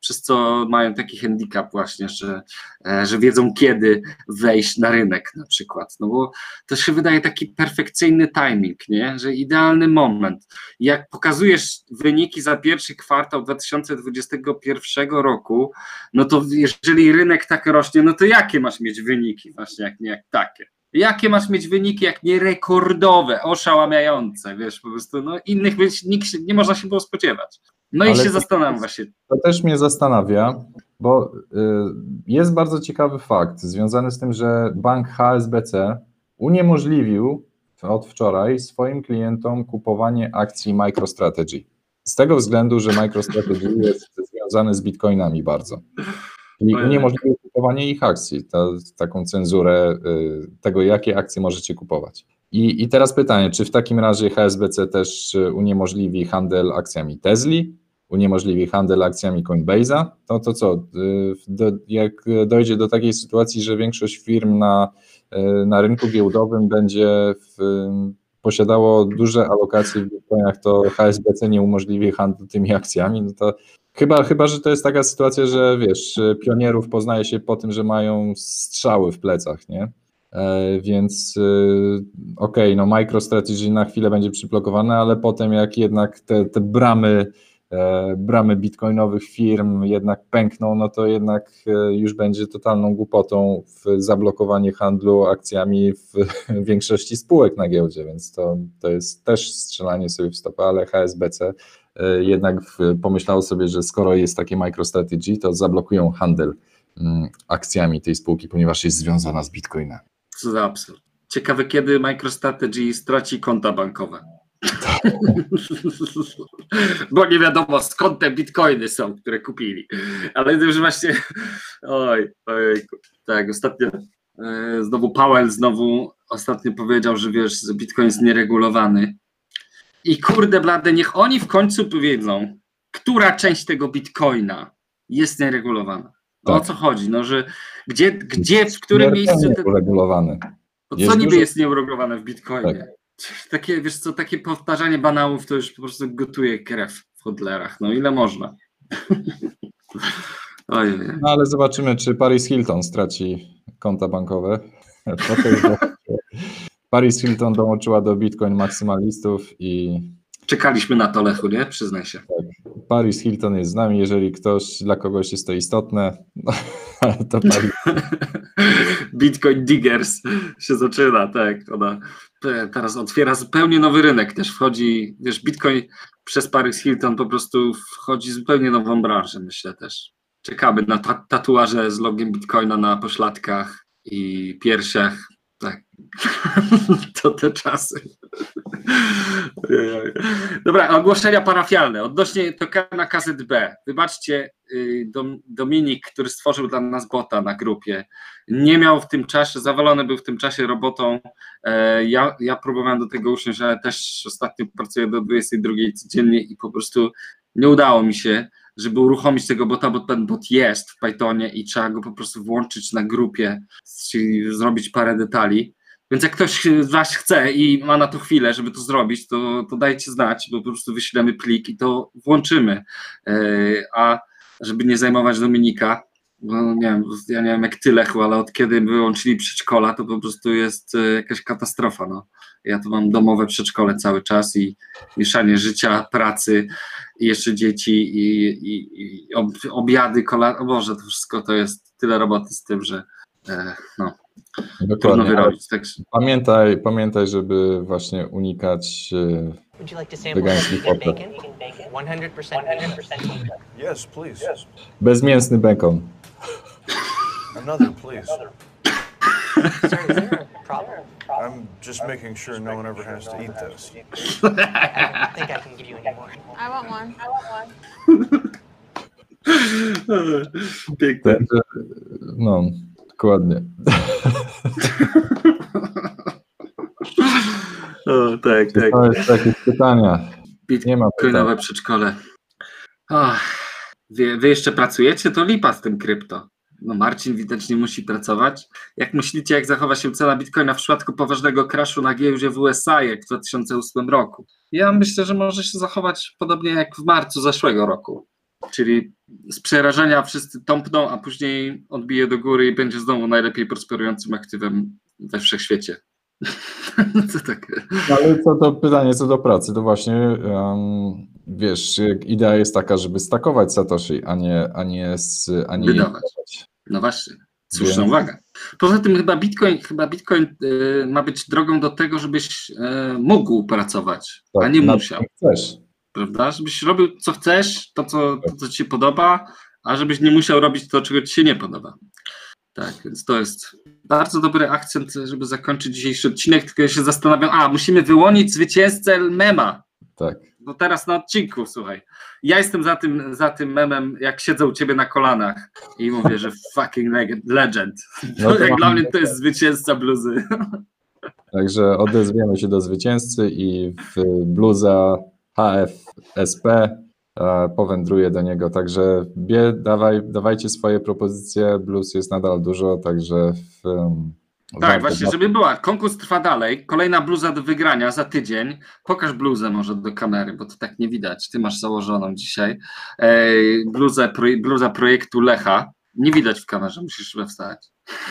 przez co mają taki handicap właśnie, że, że wiedzą kiedy wejść na rynek na przykład, no bo to się wydaje taki perfekcyjny timing, nie? Że idealny moment. Jak pokazujesz wyniki za pierwszy kwartał dwa tysiące dwudziestego pierwszego roku, no to jeżeli rynek tak rośnie, no to jakie masz mieć wyniki właśnie, jak nie jak takie? Jakie masz mieć wyniki, jak nie rekordowe, oszałamiające, wiesz, po prostu, no innych nikt się, nie można się było spodziewać. No i Ale się to- zastanawiam właśnie. To też mnie zastanawia, bo y, jest bardzo ciekawy fakt związany z tym, że bank H S B C uniemożliwił od wczoraj swoim klientom kupowanie akcji MicroStrategy. Z tego względu, że MicroStrategy jest związany z bitcoinami bardzo. Czyli Ojej. uniemożliwił kupowanie ich akcji, ta, taką cenzurę y, tego, jakie akcje możecie kupować. I, I teraz pytanie, czy w takim razie H S B C też y, uniemożliwi handel akcjami Tesli, uniemożliwi handel akcjami Coinbase'a? No to co, y, do, jak dojdzie do takiej sytuacji, że większość firm na, y, na rynku giełdowym będzie w, posiadało duże alokacje w bitcoinach, to H S B C nie umożliwi handlu tymi akcjami, no to Chyba, chyba, że to jest taka sytuacja, że wiesz, pionierów poznaje się po tym, że mają strzały w plecach, nie? E, więc e, okej, okay, no MicroStrategy na chwilę będzie przyblokowane, ale potem jak jednak te, te bramy, e, bramy bitcoinowych firm jednak pękną, no to jednak e, już będzie totalną głupotą w zablokowanie handlu akcjami w większości spółek na giełdzie, więc to, to jest też strzelanie sobie w stopę, ale H S B C jednak pomyślało sobie, że skoro jest takie MicroStrategy, to zablokują handel akcjami tej spółki, ponieważ jest związana z Bitcoinem. Co za absurd. Ciekawe, kiedy MicroStrategy straci konta bankowe. Bo nie wiadomo, skąd te bitcoiny są, które kupili. Ale już właśnie, oj, ojejku. Tak, ostatnio e, znowu Powell znowu ostatnio powiedział, że wiesz, że bitcoin jest nieregulowany. I kurde blade, niech oni w końcu powiedzą, która część tego bitcoina jest nieregulowana. O Tak. co chodzi? No, że gdzie, gdzie w którym miejscu... Te... uregulowany. To Jest co niby dużo- jest nieuregulowane w bitcoinie? Tak. Takie, wiesz co, takie powtarzanie banałów to już po prostu gotuje krew w hodlerach. No ile można? Ojej. No ale zobaczymy, czy Paris Hilton straci konta bankowe. Po tej, że Paris Hilton dołączyła do Bitcoin maksymalistów i Czekaliśmy na to, Lechu, nie? Przyznaj się. Paris Hilton jest z nami. Jeżeli ktoś, dla kogoś jest to istotne, no, to Paris Bitcoin Diggers się zaczyna, tak. Ona teraz otwiera zupełnie nowy rynek. Też wchodzi, wiesz, Bitcoin przez Paris Hilton po prostu wchodzi w zupełnie nową branżę, myślę też. Czekamy na ta- tatuaże z logiem Bitcoina na pośladkach i piersiach. Tak. To te czasy. Dobra, ogłoszenia parafialne. Odnośnie tokena K Z B. Wybaczcie, Dom, Dominik, który stworzył dla nas bota na grupie, nie miał w tym czasie, zawalony był w tym czasie robotą. Ja, ja próbowałem do tego usiąść, ale też ostatnio pracuję do dwudziestej drugiej codziennie i po prostu nie udało mi się, żeby uruchomić tego bota, bo ten bot jest w Pythonie i trzeba go po prostu włączyć na grupie, czyli zrobić parę detali. Więc jak ktoś z Was chce i ma na to chwilę, żeby to zrobić, to, to dajcie znać, bo po prostu wyślemy plik i to włączymy. A żeby nie zajmować Dominika, bo nie wiem, ja nie wiem jak ty, Lechu, ale od kiedy wyłączyli przedszkola, to po prostu jest jakaś katastrofa. No. Ja tu mam domowe przedszkole cały czas i mieszanie życia, pracy i jeszcze dzieci i, i, i ob, obiady, kolana. O Boże, to wszystko to jest tyle roboty z tym, że e, no, trudno dokładnie. Ale wyrobić. Tak. pamiętaj, pamiętaj, żeby właśnie unikać e, Would you like to sample Vegański vegan potraw. bacon? one hundred percent vegan. Yes, please. bezmięsny bacon. Another, please. Sir, is there a problem? I'm just making sure no one ever has to eat this. I don't think I can give you any more. I want one. I want one. Piękne. Także, no, dokładnie. O, tak, tak. To jest takie pytania. Nie ma pytań. Bitcoinowe przedszkole. Ach, wy, wy jeszcze pracujecie? To lipa z tym krypto. No Marcin widocznie musi pracować. Jak myślicie, jak zachowa się cena Bitcoina w przypadku poważnego crashu na giełdzie w U S A jak w dwa tysiące ósmym roku? Ja myślę, że może się zachować podobnie jak w marcu zeszłego roku. Czyli z przerażenia wszyscy tąpną, a później odbije do góry i będzie znowu najlepiej prosperującym aktywem we wszechświecie. Co tak? Ale co do pytanie co do pracy, to właśnie um, wiesz, idea jest taka, żeby stakować satoshi, a nie, a nie, z, a nie Wydawać. No właśnie, słuszna Więc- uwaga. Poza tym chyba Bitcoin, chyba Bitcoin y, ma być drogą do tego, żebyś y, mógł pracować, a Tak, nie na- musiał. Chcesz. Prawda? Żebyś robił co chcesz, to co, to co ci się podoba, a żebyś nie musiał robić to, czego ci się nie podoba. Tak, więc to jest bardzo dobry akcent, żeby zakończyć dzisiejszy odcinek, tylko ja się zastanawiam, a musimy wyłonić zwycięzcę mema, Tak. bo teraz na odcinku, słuchaj, ja jestem za tym, za tym memem, jak siedzę u ciebie na kolanach i mówię, że fucking leg- legend. No to jak mam- dla mnie to jest zwycięzca bluzy. Także odezwiemy się do zwycięzcy i w bluza H F S P e, powędruje do niego. Także bie, dawaj, dawajcie swoje propozycje. Blues jest nadal dużo, także w, um, Tak, warto- właśnie, żeby była. Konkurs trwa dalej. Kolejna bluza do wygrania za tydzień. Pokaż bluzę może do kamery, bo to tak nie widać. Ty masz założoną dzisiaj. Ej, bluzę, pro, bluza projektu Lecha. Nie widać w kamerze, musisz chyba wstać.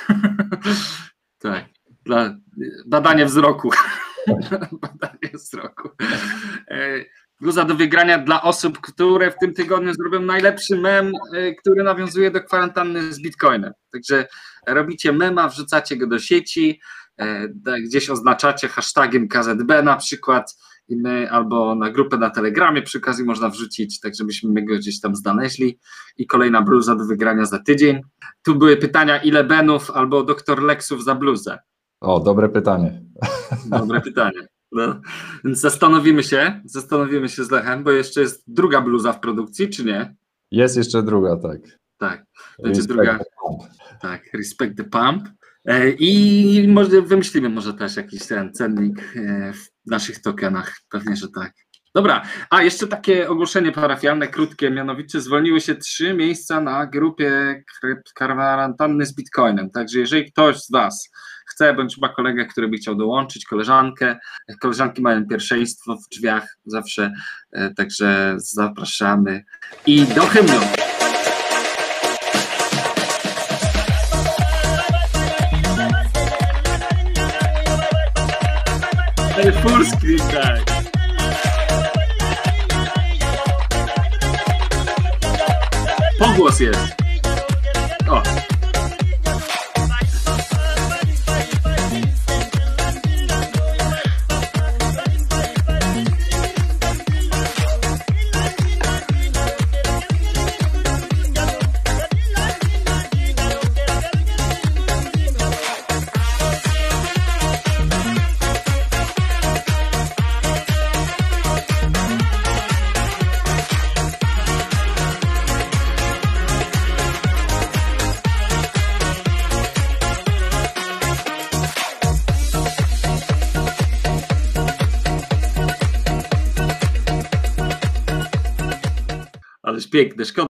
Tak. Dla, badanie wzroku. Badanie wzroku. Ej, bluza do wygrania dla osób, które w tym tygodniu zrobią najlepszy mem, y, który nawiązuje do kwarantanny z Bitcoinem. Także robicie mema, wrzucacie go do sieci, e, da- gdzieś oznaczacie hashtagiem K Z B na przykład i my, albo na grupę na Telegramie przy okazji można wrzucić, tak żebyśmy my go gdzieś tam znaleźli i kolejna bluza do wygrania za tydzień. Tu były pytania, ile benów albo doktor Lexów za bluzę. O, dobre pytanie. Dobre pytanie. No. Więc zastanowimy się, zastanowimy się z Lechem, bo jeszcze jest druga bluza w produkcji, czy nie? Jest jeszcze druga, tak. Tak, będzie Respect druga. the pump. Tak, Respect the Pump. E, I może wymyślimy może też jakiś ten cennik e, w naszych tokenach. Pewnie, że tak. Dobra, a jeszcze takie ogłoszenie parafialne, krótkie, mianowicie zwolniły się trzy miejsca na grupie krypt- kwarantanny z Bitcoinem. Także jeżeli ktoś z Was chce, bądź ma kolegę, który by chciał dołączyć, koleżankę, koleżanki mają pierwszeństwo w drzwiach zawsze, e, także zapraszamy. I do hymnu. Ale full screen, tak. Pogłos jest. O. Ależ piękne, szkoda.